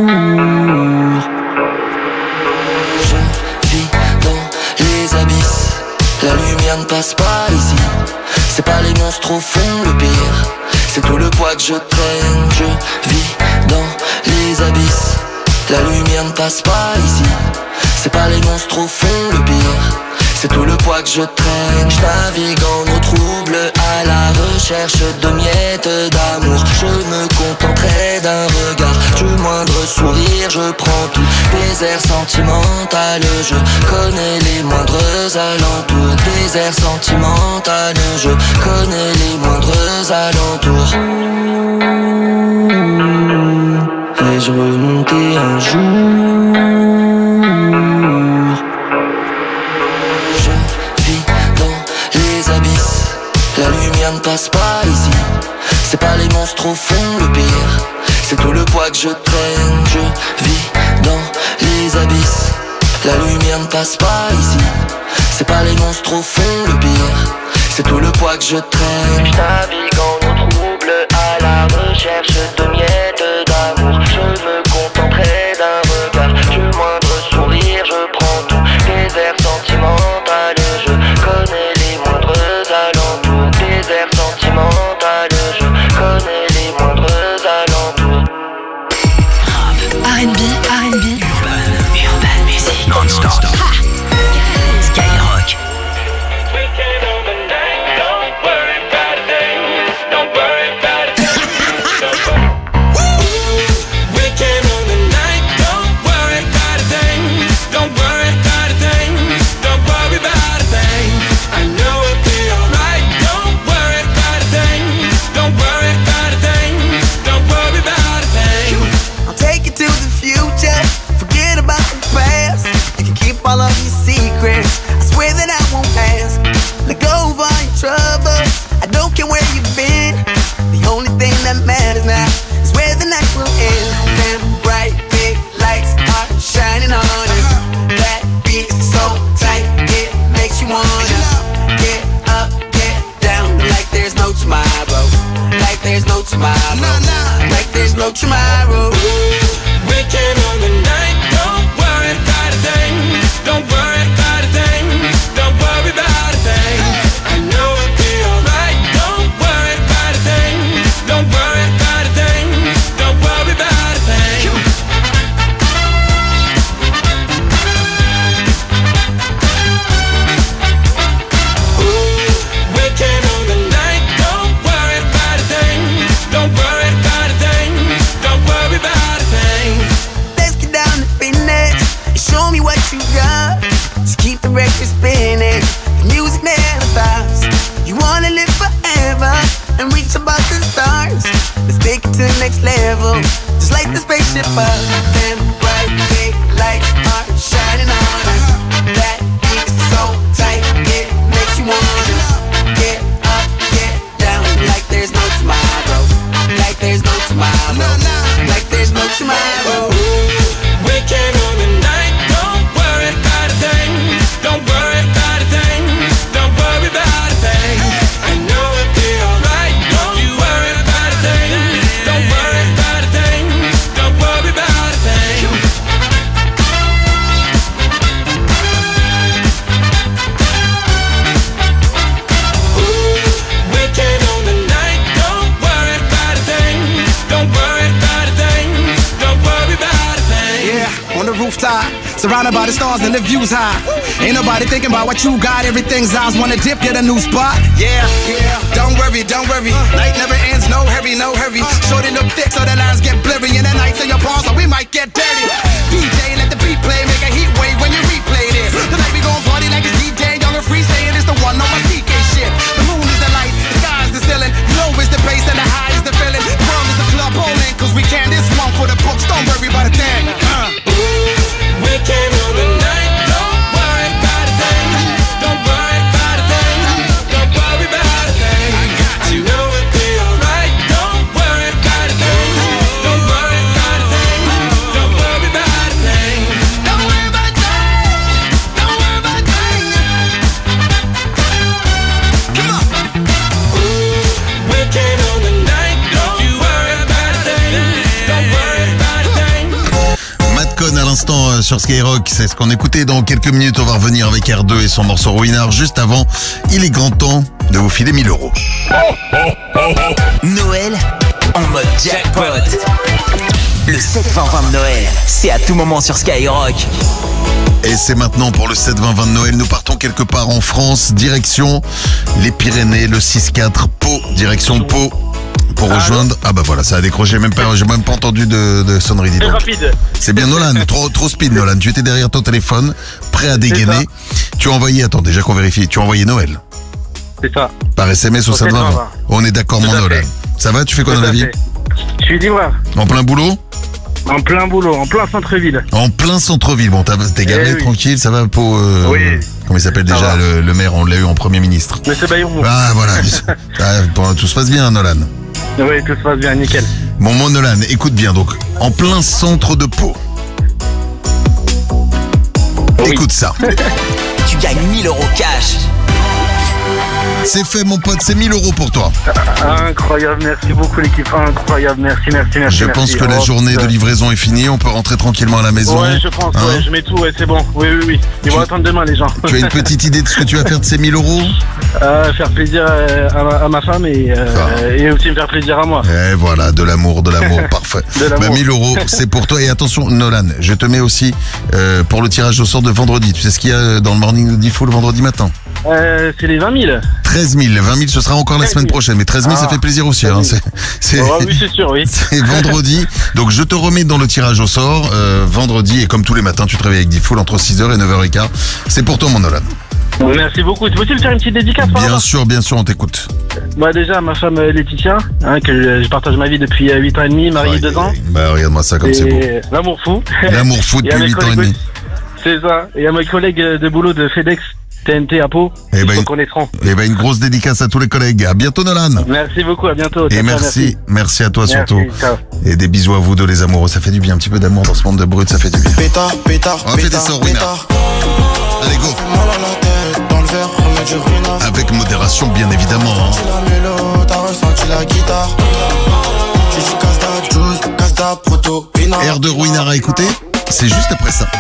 La lumière ne passe pas ici. C'est pas les monstres au fond le pire. C'est tout le poids que je traîne. Je vis dans les abysses. La lumière ne passe pas ici. C'est pas les monstres au fond le pire. C'est tout le poids que je traîne. Je navigue en eau trouble à la recherche de miettes d'amour. Je me contenterai d'un regard, du moindre sourire. Je prends tout, désert sentimental. Je connais les moindres alentours. Désert sentimental. Je connais les moindres alentours. Vais-je remonter un jour? La lumière ne passe pas ici. C'est pas les monstres au fond le pire. C'est tout le poids que je traîne. Je vis dans les abysses. La lumière ne passe pas ici. C'est pas les monstres au fond le pire. C'est tout le poids que je traîne. Je navigue en eau trouble à la recherche de miettes d'amour. Je me contenterai d'un regard, du moindre sourire. Je prends tout, désert sentimental. Je connais les moindres alentours. Désert sentimental. Je connais les moindres alentours. R and B, R and B. Urban, urban music non-stop. Skyrock. All of your secrets, I swear that I won't ask. Let go of all your troubles, I don't care where you've been. The only thing that matters now is where the night will end. Them bright big lights are shining on us. That beat so tight, it makes you wanna no tomorrow. Weekend on the night, don't worry about a thing. Don't worry about a thing. Don't worry about a thing. I know it'll be alright. Don't worry about a thing. Don't worry about a thing. Don't worry about a thing. Weekend on the night, don't worry about a thing. Don't worry about a thing. Don't worry about a thing. Let's get down to business and show me what you got. Just keep the record spinning, the music never stops. You wanna live forever and reach above the stars. Let's take it to the next level, just like the spaceship up. Them bright big lights are shining on us. That beat is so tight, it makes you wanna get up, get down, like there's no tomorrow. Like there's no tomorrow. Like there's no tomorrow. Weekend on the night, don't worry about a thing. Don't worry about a thing. Don't worry about a thing. I know it'll be alright. Don't you worry about a thing. Don't worry about a thing. Don't worry about a thing. Weekend on the night, don't worry about a thing. Don't worry about a thing. Don't worry about a thing. Yeah, on the rooftop, surrounded by the stars and the views high. Ain't nobody thinking about what you got. Everything's eyes wanna dip, get a new spot. Yeah, yeah. Don't worry, don't worry. Night never ends, no hurry, no hurry. Shorty look thick, so the lines get blurry. And the nights in your palms, so we might get dirty. D J, let the beat play, make a heat wave when you replay this. Tonight we gon' party like it's D J, young and free, saying it's the one on my C K shit. The moon is the light, the sky is the ceiling. Low is the bass and the high is the feeling. The world is a club bowling, cause we can this one for the books. Don't worry about a thing. Uh. Weekend on the night, don't worry about a thing. Don't worry about a thing. Don't worry about a thing. I know it'll be alright. Don't worry about a thing. Don't worry about a thing. Don't worry about a thing. Don't worry about a thing. Don't worry about a thing. Come on. Weekend on the night, don't you worry about a thing. Don't worry about a thing. Madcon à l'instant euh, sur Skyrock, c'est ce qu'on écoutait. Dans quelques minutes, on va revenir avec R deux et son morceau Ruinard. Juste avant, il est grand temps de vous filer mille euros. Noël en mode jackpot. Le sept vingt vingt de Noël, c'est à tout moment sur Skyrock. Et c'est maintenant pour le sept vingt vingt de Noël. Nous partons quelque part en France, direction les Pyrénées, le six quatre Pau, direction Pau. Pour rejoindre. Ah bah voilà, ça a décroché, même pas, j'ai même pas entendu de, de sonnerie. Dis donc. Rapide. C'est bien Nolan, trop, trop speed Nolan. Tu étais derrière ton téléphone, prêt à dégainer. Tu as envoyé, attends, déjà qu'on vérifie, tu as envoyé Noël. C'est ça. Par S M S au sept vingt vingt. On est d'accord, mon Nolan. Ça va, tu fais quoi Tout dans la à vie? fait. Je suis livreur. En plein boulot? En plein boulot, en plein centre-ville. En plein centre-ville. Bon, t'as- t'es garé Eh oui. tranquille, ça va pour. euh, Oui. Comment il s'appelle Ça déjà va. le, le maire? On l'a eu en Premier ministre. Monsieur Bayrou. Ah voilà. Ah, bon, tout se passe bien, Nolan. Oui, tout se passe bien, nickel. Bon, mon Nolan, écoute bien. Donc, en plein centre de Pau. Écoute ça. Tu gagnes mille euros cash. C'est fait, mon pote, c'est mille euros pour toi. Incroyable, merci beaucoup l'équipe. Incroyable, merci, merci, merci. Je pense merci. que la Oh, journée putain. de livraison est finie. On peut rentrer tranquillement à la maison. Ouais, je pense, Hein ouais, je mets tout, ouais, c'est bon. Oui, oui, oui. Ils vont attendre demain, les gens. Tu as une petite idée de ce que tu vas faire de ces mille euros? Euh, faire plaisir euh, à ma, à ma femme et, euh, et aussi me faire plaisir à moi. Et voilà, de l'amour, de l'amour, parfait. De l'amour. Bah, mille euros, c'est pour toi. Et attention, Nolan, je te mets aussi euh, pour le tirage au sort de vendredi. Tu sais ce qu'il y a dans le Morning de Diffoul le vendredi matin? Euh, c'est les vingt mille. treize mille. vingt mille, ce sera encore la semaine prochaine. Mais treize mille, Ah. ça fait plaisir aussi. Hein. C'est, c'est, Oh, oui, c'est sûr, oui. c'est vendredi. Donc, je te remets dans le tirage au sort euh, vendredi. Et comme tous les matins, tu te réveilles avec Diffoul entre six heures et neuf heures quinze. C'est pour toi, mon Nolan. Merci beaucoup. C'est possible de faire une petite dédicace par Bien là sûr, bien sûr, on t'écoute. Bah déjà, ma femme euh, Laetitia, hein, que je, je partage ma vie depuis euh, huit ans et demi, marié deux ans. Bah, regarde-moi ça comme Et c'est beau. L'amour fou. L'amour fou Et à depuis mes huit ans et collègues demi. aussi. C'est ça. Et à mes collègues de boulot de FedEx, T N T à Pau, Eh ils ben, se reconnaîtront. Eh ben, une grosse dédicace à tous les collègues. À bientôt, Nolan. Merci beaucoup, à bientôt. Et Ciao, ciao, merci, merci à toi Merci, surtout. ciao. Et des bisous à vous deux les amoureux, ça fait du bien, un petit peu d'amour dans ce monde de brut, ça fait du bien. Pétard, pétard, On va fêter pétard, ça au Ruinard. Allez go. Mal à la tête, dans le verre, remets du ruinard. Avec modération bien évidemment. Hein. T'as ressenti la mélo, t'as ressenti la guitare. J'ai dit casse ta juice, casse ta proto. Air de Ruinard à écouter, c'est juste après ça.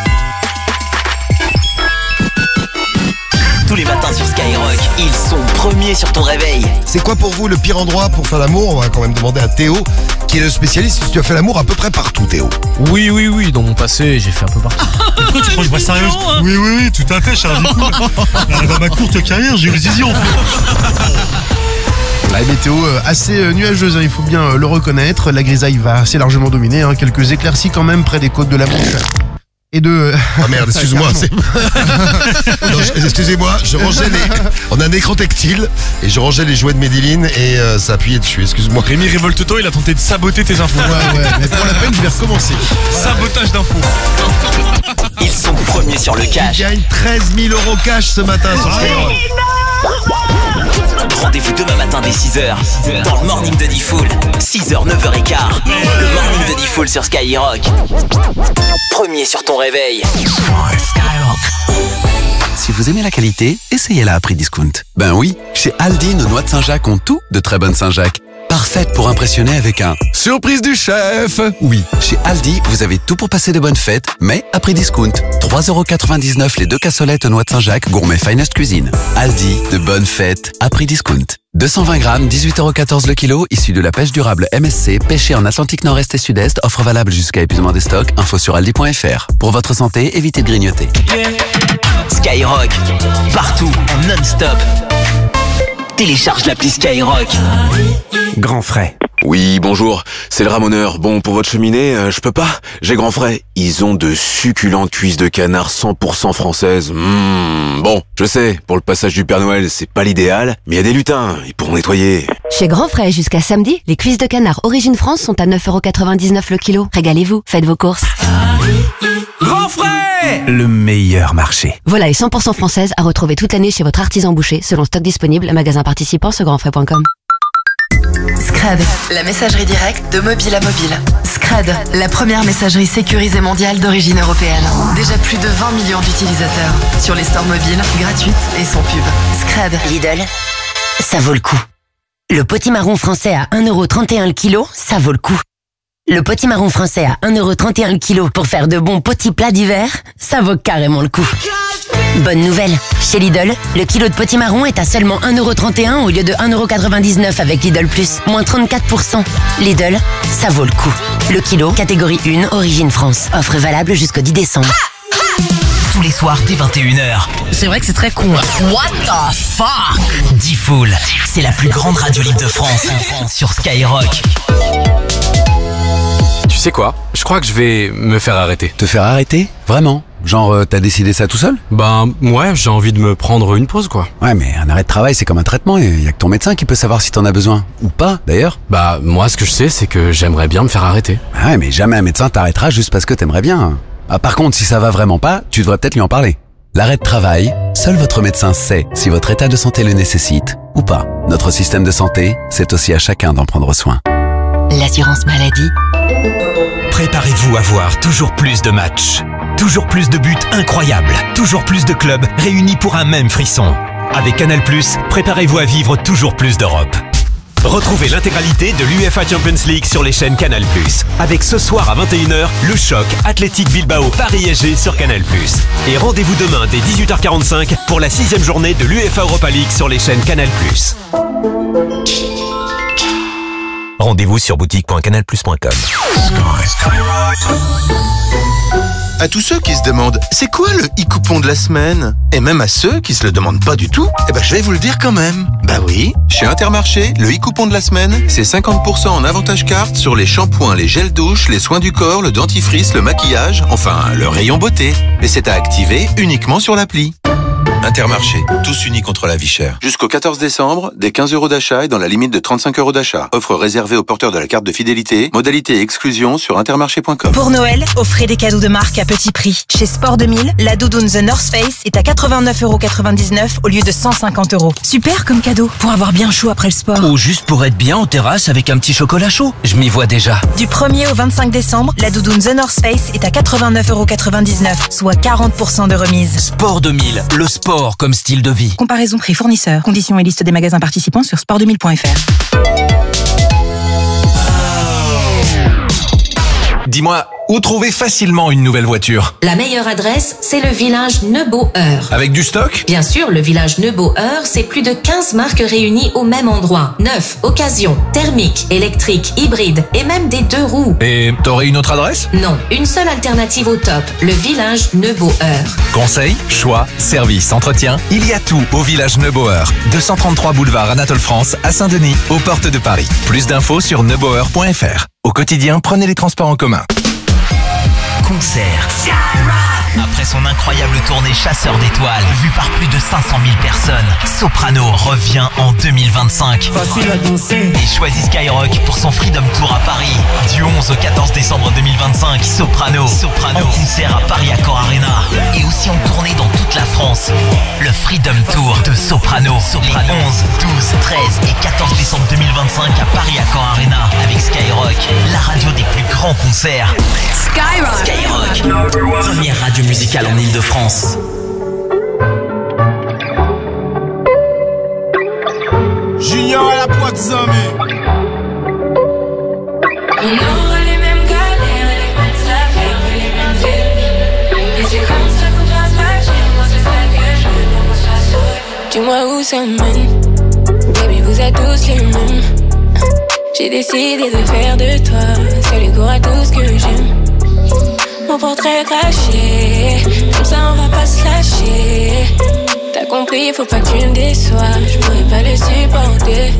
Tous les matins sur Skyrock, ils sont premiers sur ton réveil. C'est quoi pour vous le pire endroit pour faire l'amour? On va quand même demander à Théo, qui est le spécialiste. Si tu as fait l'amour à peu près partout, Théo. Oui, oui, oui, dans mon passé, j'ai fait un peu partout. Pourquoi tu crois que je vois sérieux? Oui, oui, oui, tout à fait, Charles. Dans ma courte carrière, j'ai eu le zizi en fait. La météo euh, assez euh, nuageuse, hein, il faut bien euh, le reconnaître. La grisaille va assez largement dominer, hein, quelques éclaircies quand même près des côtes de la Manche. Et de... Oh merde, excuse-moi. c'est... non, je- excusez-moi, je rangeais les... On a un écran tactile et je rangeais les jouets de Medellin et euh, ça appuyait dessus, excuse-moi. Rémi Révolteto, il a tenté de saboter tes infos. Ouais, ouais, mais pour la peine, je vais recommencer. Sabotage d'infos. Ils sont premiers sur le Il cash. gagne treize mille euros cash ce matin sur Skyrock. Rendez-vous demain matin dès six heures dans le morning de Diffoul. six heures, neuf heures quinze. Le morning de Diffoul sur Skyrock. Premier sur ton réveil. Si vous aimez la qualité, essayez-la à prix discount. Ben oui, chez Aldi, nos noix de Saint-Jacques ont tout de très bonnes Saint-Jacques. Parfaite pour impressionner avec un « Surprise du chef !» Oui, chez Aldi, vous avez tout pour passer de bonnes fêtes, mais à prix discount. trois euros quatre-vingt-dix-neuf les deux cassolettes noix de Saint-Jacques, gourmet Finest Cuisine. Aldi, de bonnes fêtes à prix discount. deux cent vingt grammes, dix-huit euros quatorze le kilo, issu de la pêche durable M S C, pêché en Atlantique Nord-Est et Sud-Est, offre valable jusqu'à épuisement des stocks, info sur aldi point f r. Pour votre santé, évitez de grignoter. Skyrock, partout, en non-stop. Télécharge l'appli Skyrock. Grand frais. Oui, bonjour, c'est le ramoneur. Bon, pour votre cheminée, euh, je peux pas. J'ai grand frais. Ils ont de succulentes cuisses de canard cent pour cent françaises. Mmh. Bon, je sais, pour le passage du Père Noël, c'est pas l'idéal, mais il y a des lutins, ils pourront nettoyer. Chez Grand Frais, jusqu'à samedi, les cuisses de canard Origine France sont à neuf euros quatre-vingt-dix-neuf le kilo. Régalez-vous, faites vos courses. Grand frais, le meilleur marché. Volaille cent pour cent française à retrouver toute l'année chez votre artisan boucher, selon stock disponible, magasin participant sur grand frais point com. Scred, la messagerie directe de mobile à mobile. Scred, la première messagerie sécurisée mondiale d'origine européenne. Déjà plus de vingt millions d'utilisateurs. Sur les stores mobiles, gratuites et sans pub. Scred. Lidl, ça vaut le coup. Le potimarron français à un euro trente et un le kilo, ça vaut le coup. Le potimarron français à un euro trente et un le kilo pour faire de bons petits plats d'hiver, ça vaut carrément le coup. Bonne nouvelle, chez Lidl, le kilo de potimarron est à seulement un euro trente et un au lieu de un euro quatre-vingt-dix-neuf avec Lidl Plus, moins trente-quatre pour cent. Lidl, ça vaut le coup. Le kilo, catégorie un, origine France. Offre valable jusqu'au dix décembre. Tous les soirs dès vingt et une heures. C'est vrai que c'est très con. What the fuck? Diffoul, c'est la plus grande radio libre de France. Sur Skyrock. Tu sais quoi? Je crois que je vais me faire arrêter. Te faire arrêter? Vraiment? Genre, euh, t'as décidé ça tout seul? Ben, ouais, j'ai envie de me prendre une pause, quoi. Ouais, mais un arrêt de travail, c'est comme un traitement. Il y a que ton médecin qui peut savoir si t'en as besoin. Ou pas, d'ailleurs. Bah, moi, ce que je sais, c'est que j'aimerais bien me faire arrêter. Ah ouais, mais jamais un médecin t'arrêtera juste parce que t'aimerais bien. Ah, par contre, si ça va vraiment pas, tu devrais peut-être lui en parler. L'arrêt de travail, seul votre médecin sait si votre état de santé le nécessite ou pas. Notre système de santé, c'est aussi à chacun d'en prendre soin. L'assurance maladie. Préparez-vous à voir toujours plus de matchs, toujours plus de buts incroyables, toujours plus de clubs réunis pour un même frisson. Avec Canal plus, préparez-vous à vivre toujours plus d'Europe. Retrouvez l'intégralité de l'U E F A Champions League sur les chaînes Canal plus, avec ce soir à vingt et une heures, le choc Athletic Bilbao Paris S G sur Canal plus. Et rendez-vous demain dès dix-huit heures quarante-cinq pour la sixième journée de l'U E F A Europa League sur les chaînes Canal plus. Rendez-vous sur boutique point canal plus point com. À tous ceux qui se demandent c'est quoi le e-coupon de la semaine, et même à ceux qui se le demandent pas du tout, eh ben je vais vous le dire quand même. Bah oui, chez Intermarché, le e-coupon de la semaine, c'est cinquante pour cent en avantage carte sur les shampoings, les gels douche, les soins du corps, le dentifrice, le maquillage, enfin le rayon beauté. Et c'est à activer uniquement sur l'appli. Intermarché, tous unis contre la vie chère. Jusqu'au quatorze décembre, des quinze euros d'achat et dans la limite de trente-cinq euros d'achat. Offre réservée aux porteurs de la carte de fidélité. Modalité et exclusion sur intermarché point com. Pour Noël, offrez des cadeaux de marque à petit prix. Chez Sport deux mille, la doudoune The North Face est à quatre-vingt-neuf euros quatre-vingt-dix-neuf au lieu de cent cinquante euros. Super comme cadeau, pour avoir bien chaud après le sport. Ou juste pour être bien en terrasse avec un petit chocolat chaud. Je m'y vois déjà. Du premier au vingt-cinq décembre, la doudoune The North Face est à quatre-vingt-neuf euros quatre-vingt-dix-neuf, soit quarante pour cent de remise. Sport deux mille, le sport comme style de vie. Comparaison prix fournisseur. Conditions et liste des magasins participants sur sport deux mille point f r. Dis-moi, où trouver facilement une nouvelle voiture? La meilleure adresse, c'est le village Neubauer. Avec du stock? Bien sûr, le village Neubauer, c'est plus de quinze marques réunies au même endroit. Neuf, occasion, thermique, électrique, hybride et même des deux roues. Et t'aurais une autre adresse? Non, une seule alternative au top, le village Neubauer. Conseil, choix, service, entretien, il y a tout au village Neubauer. deux cent trente-trois boulevard Anatole France, à Saint-Denis, aux portes de Paris. Plus d'infos sur neubauer point f r. Au quotidien, prenez les transports en commun. Concert. Après son incroyable tournée Chasseur d'étoiles, vue par plus de cinq cent mille personnes, Soprano revient en deux mille vingt-cinq. Facile à danser. Et choisit Skyrock pour son Freedom Tour à Paris. Du onze au quatorze décembre deux mille vingt-cinq, Soprano. Soprano. En concert à Paris Accor Arena. Et aussi en tournée dans toute la France. Le Freedom Tour de Soprano. Soprano. Les onze, douze, treize et quatorze décembre deux mille vingt-cinq à Paris Accor Arena. Avec Skyrock, la radio des plus grands concerts. Skyrock. Skyrock. Première radio musicale en Ile-de-France. Junior à la pointe Zamé. On aura les mêmes galères, les mêmes affaires, les mêmes ennemis. Et c'est comme ça qu'on doit se battre. Moi c'est ça que je veux, non on soit seul. Dis-moi où ça mène. Baby vous êtes tous les mêmes. J'ai décidé de faire de toi celui qui aura tout ce que j'aime. Mon portrait craché, comme ça on va pas se lâcher. T'as compris, faut pas que tu me déçois, je pourrais pas le supporter.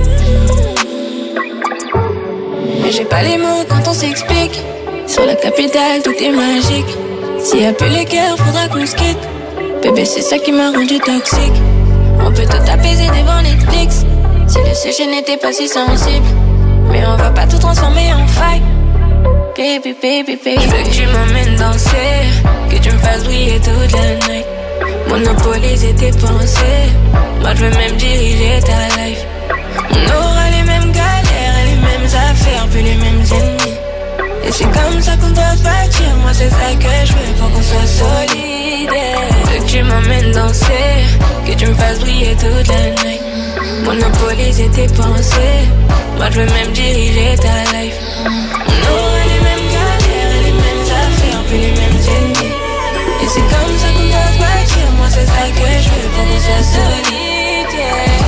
Mais j'ai pas les mots quand on s'explique. Sur la capitale, tout est magique. S'il y a plus les cœurs, faudra qu'on se quitte. Bébé, c'est ça qui m'a rendu toxique. On peut tout apaiser devant Netflix. Si le sujet n'était pas si sensible. Mais on va pas tout transformer en fight. Baby, baby, baby, je veux que tu m'emmènes danser, que tu me fasses briller toute la nuit, monopoliser tes pensées. Moi je veux même diriger ta life. On aura les mêmes galères et les mêmes affaires, puis les mêmes ennemis. Et c'est comme ça qu'on doit se bâtir. Moi c'est ça que je veux pour qu'on soit solidaire. Je veux que tu m'emmènes danser, que tu me fasses briller toute la nuit, monopoliser tes pensées. Moi je veux même diriger ta life. On aura les mêmes galères et les mêmes affaires, puis les mêmes ennemis. Et c'est comme ça qu'on doit se bâtir. Moi c'est ça que je veux pour qu'on soit solidaire.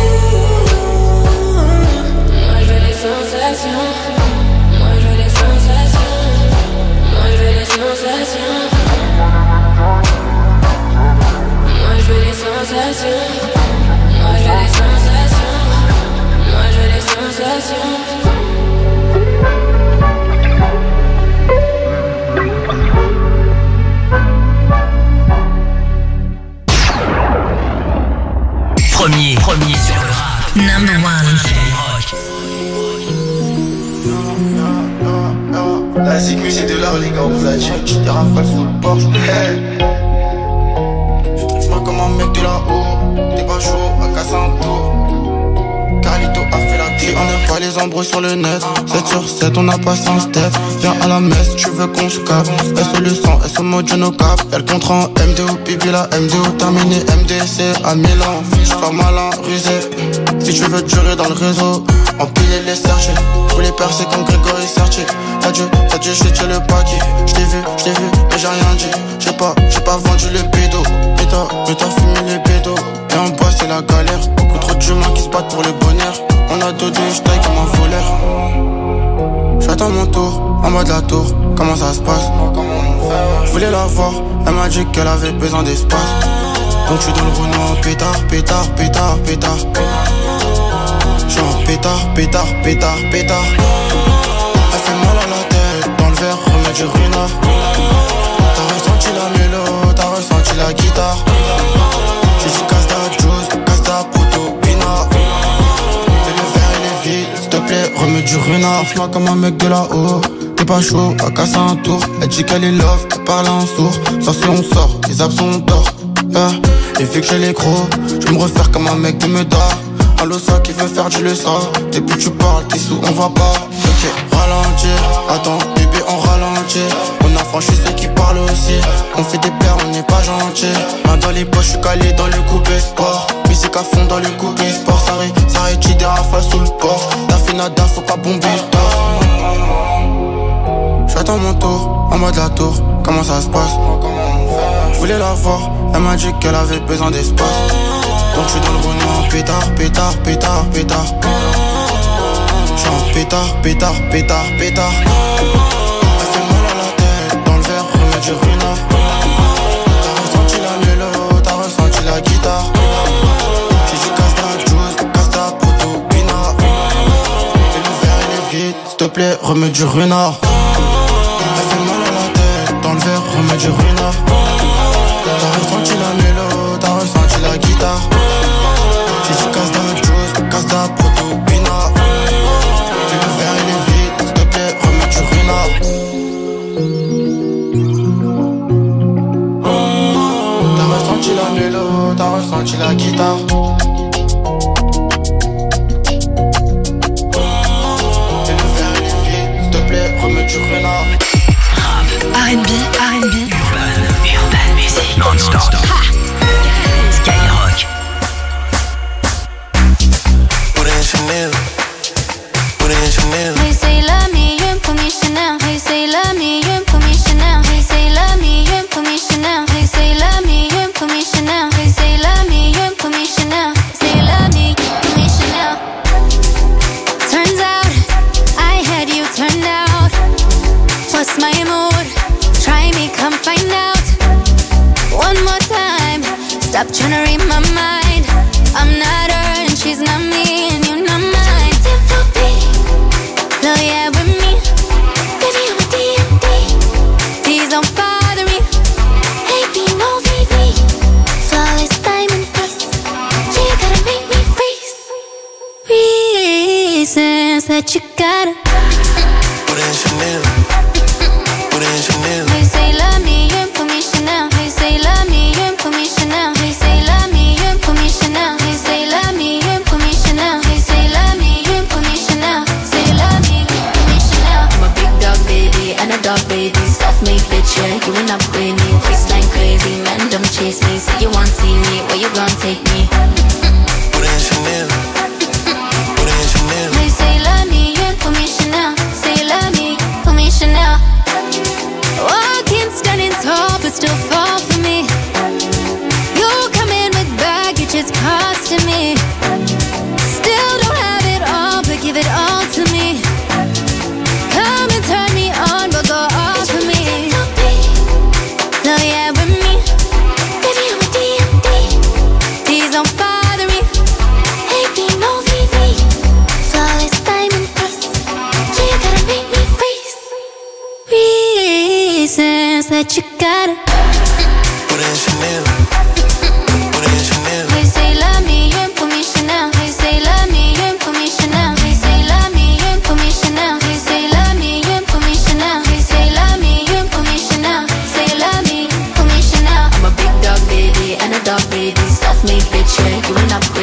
Moi je veux les sensations. Moi je veux les sensations. Moi je veux les sensations. Moi je veux les sensations. Moi je veux les sensations. Moi je veux les sensations. Premier, premier sur le rap. Number one. La sécu c'est de l'or les gars, on vous a dit. J'ai des rafales sous le Porsche. Hey. Je comme un mec de là-haut. T'es pas chaud à casser un tour. Carlito a fait la tire. On n'aime pas les embrouilles sur le net. sept sur sept, on a passé un step. Viens à la messe, tu veux qu'on se capte. S O le sang, S O mode no cap. Elle contre en M D O, bibi la M D O terminé. M D C à Milan. Fiche pas malin, rusé. Si tu veux durer dans le réseau, empiler les sergés. Tous les percés comme Grégory Sertier. T'as dû, t'as dû jeter le paquet. J't'ai vu, j't'ai vu, mais j'ai rien dit. J'ai pas, j'ai pas vendu le bédo. Mais t'as, mais t'as fumé les bédos. Et en bas c'est la galère. Beaucoup trop d'humains qui se battent pour le bonheur. On a deux deux, j'taille comme un voleur. J'attends mon tour, en bas de la tour. Comment ça se passe? Je voulais la voir, elle m'a dit qu'elle avait besoin d'espace. Donc j'suis dans le Renault, pétard, pétard, pétard, pétard. J'suis en pétard, pétard, pétard, pétard. Elle fait mal à la tête, dans le verre, remets du ruinard. T'as ressenti la mélo, t'as ressenti la guitare. J'ai dit casse ta juice, casse ta proto, pinard. Et le verre il est vide, s'il te plaît, remets du ruinard. Fais-moi comme un mec de là-haut. T'es pas chaud, à casser un tour. Elle dit qu'elle est love, elle parle en sourd. Ça si on sort, les absents d'or. Yeah. Et vu que j'ai les crocs, je me refaire comme un mec de Meda. Un losa qui veut faire du leçon. Depuis tu parles, t'es sous, on va pas. Ok, ralentir, attends, bébé, on ralentit. On a franchi ceux qui parlent aussi. On fait des paires, on n'est pas gentil. Main dans les poches, je suis calé dans le coupé sport. Musique à fond dans le coupé sport. Ça ré, ça rétire des rafales sous le port. T'as fait nada, faut pas bomber le torse. J'attends mon tour, en bas de la tour, comment ça se passe? Je voulais la voir, elle m'a dit qu'elle avait besoin d'espace. Donc je suis dans le Renault, pétard, pétard, pétard, pétard. J'suis en pétard, pétard, pétard, pétard. Elle fait mal à la tête, dans le verre, remets du Runa. T'as ressenti la mélo, t'as ressenti la guitare. J'ai dit casse ta juice, casse ta proto, pina. Et le verre il est vide, s'il te plaît, remets du Runa. Elle fait mal à la tête, dans le verre, remets du Runa. T'as ressenti la mélo, t'as ressenti la guitare. J'ai dit casse ta juice, casse ta proto, pina. Et le verre il est vide, s'il te plaît, remets du Runa. T'as ressenti la mélo, t'as ressenti la guitare. Et le verre il est vide, s'il te plaît, remets du Runa. R and B, R and B. Urban Music. Non-stop. Skyrock. Put in Chanel. Put in Chanel. Hey, say love me, you ain't put me Chanel. Hey, say love me, you ain't put me Chanel. Hey, say love me, you ain't put me Chanel. Hey, say love me, you ain't put me Chanel. Hey, say love me, you ain't put me Chanel. Say love me, put me Chanel. Turns out I had you turned out. What's my mood? Try me, come find out. One more time. Stop trying to read my mind. I'm not her and she's not me and you're not mine. Though yeah, with me, baby I'm a D M D. Please don't bother me. Hey, be no V V. Flawless diamond face. You gotta make me freeze. Reasons that you gotta Put in Chanel. Put in Chanel. Hey, say love me, you ain't put me Chanel. Hey, say love me, you ain't put me Chanel. Hey, say love me, you ain't put me Chanel. Hey, say love me, you ain't put me Chanel. Hey, say love me, you ain't put me Chanel. Say love me, put me Chanel. I'm a big dog baby and a dog baby. Self-made bitch, yeah, you ain't upgrade me. Waistline crazy, man, don't chase me. Say you want see me, where you gon' take me? Put in Chanel. Put in Chanel. Hey, say love me, you ain't put me Chanel. Say love me, put me Chanel. Walking standing tall but still fall for me. You come in with baggage, it's costing me. Still don't have it all, but give it all to me. Come and turn me on, but go off for me. Though yeah, with me, baby I'm a D M D. Please don't bother me. Hey, be no V V. Flawless diamond face. You gotta make me freeze. Reasons that you gotta Put in Chanel. Put in Chanel. Hey, say love me, you ain't put me Chanel. Hey, say love me, you ain't put me Chanel. Hey, say love me, you ain't put me Chanel. Hey, say love me, you ain't put me Chanel. Hey, say love me, you ain't put me Chanel. Say love me, put me Chanel. I'm a big dog baby and a dog baby. Self-made bitch, yeah, you ain't up.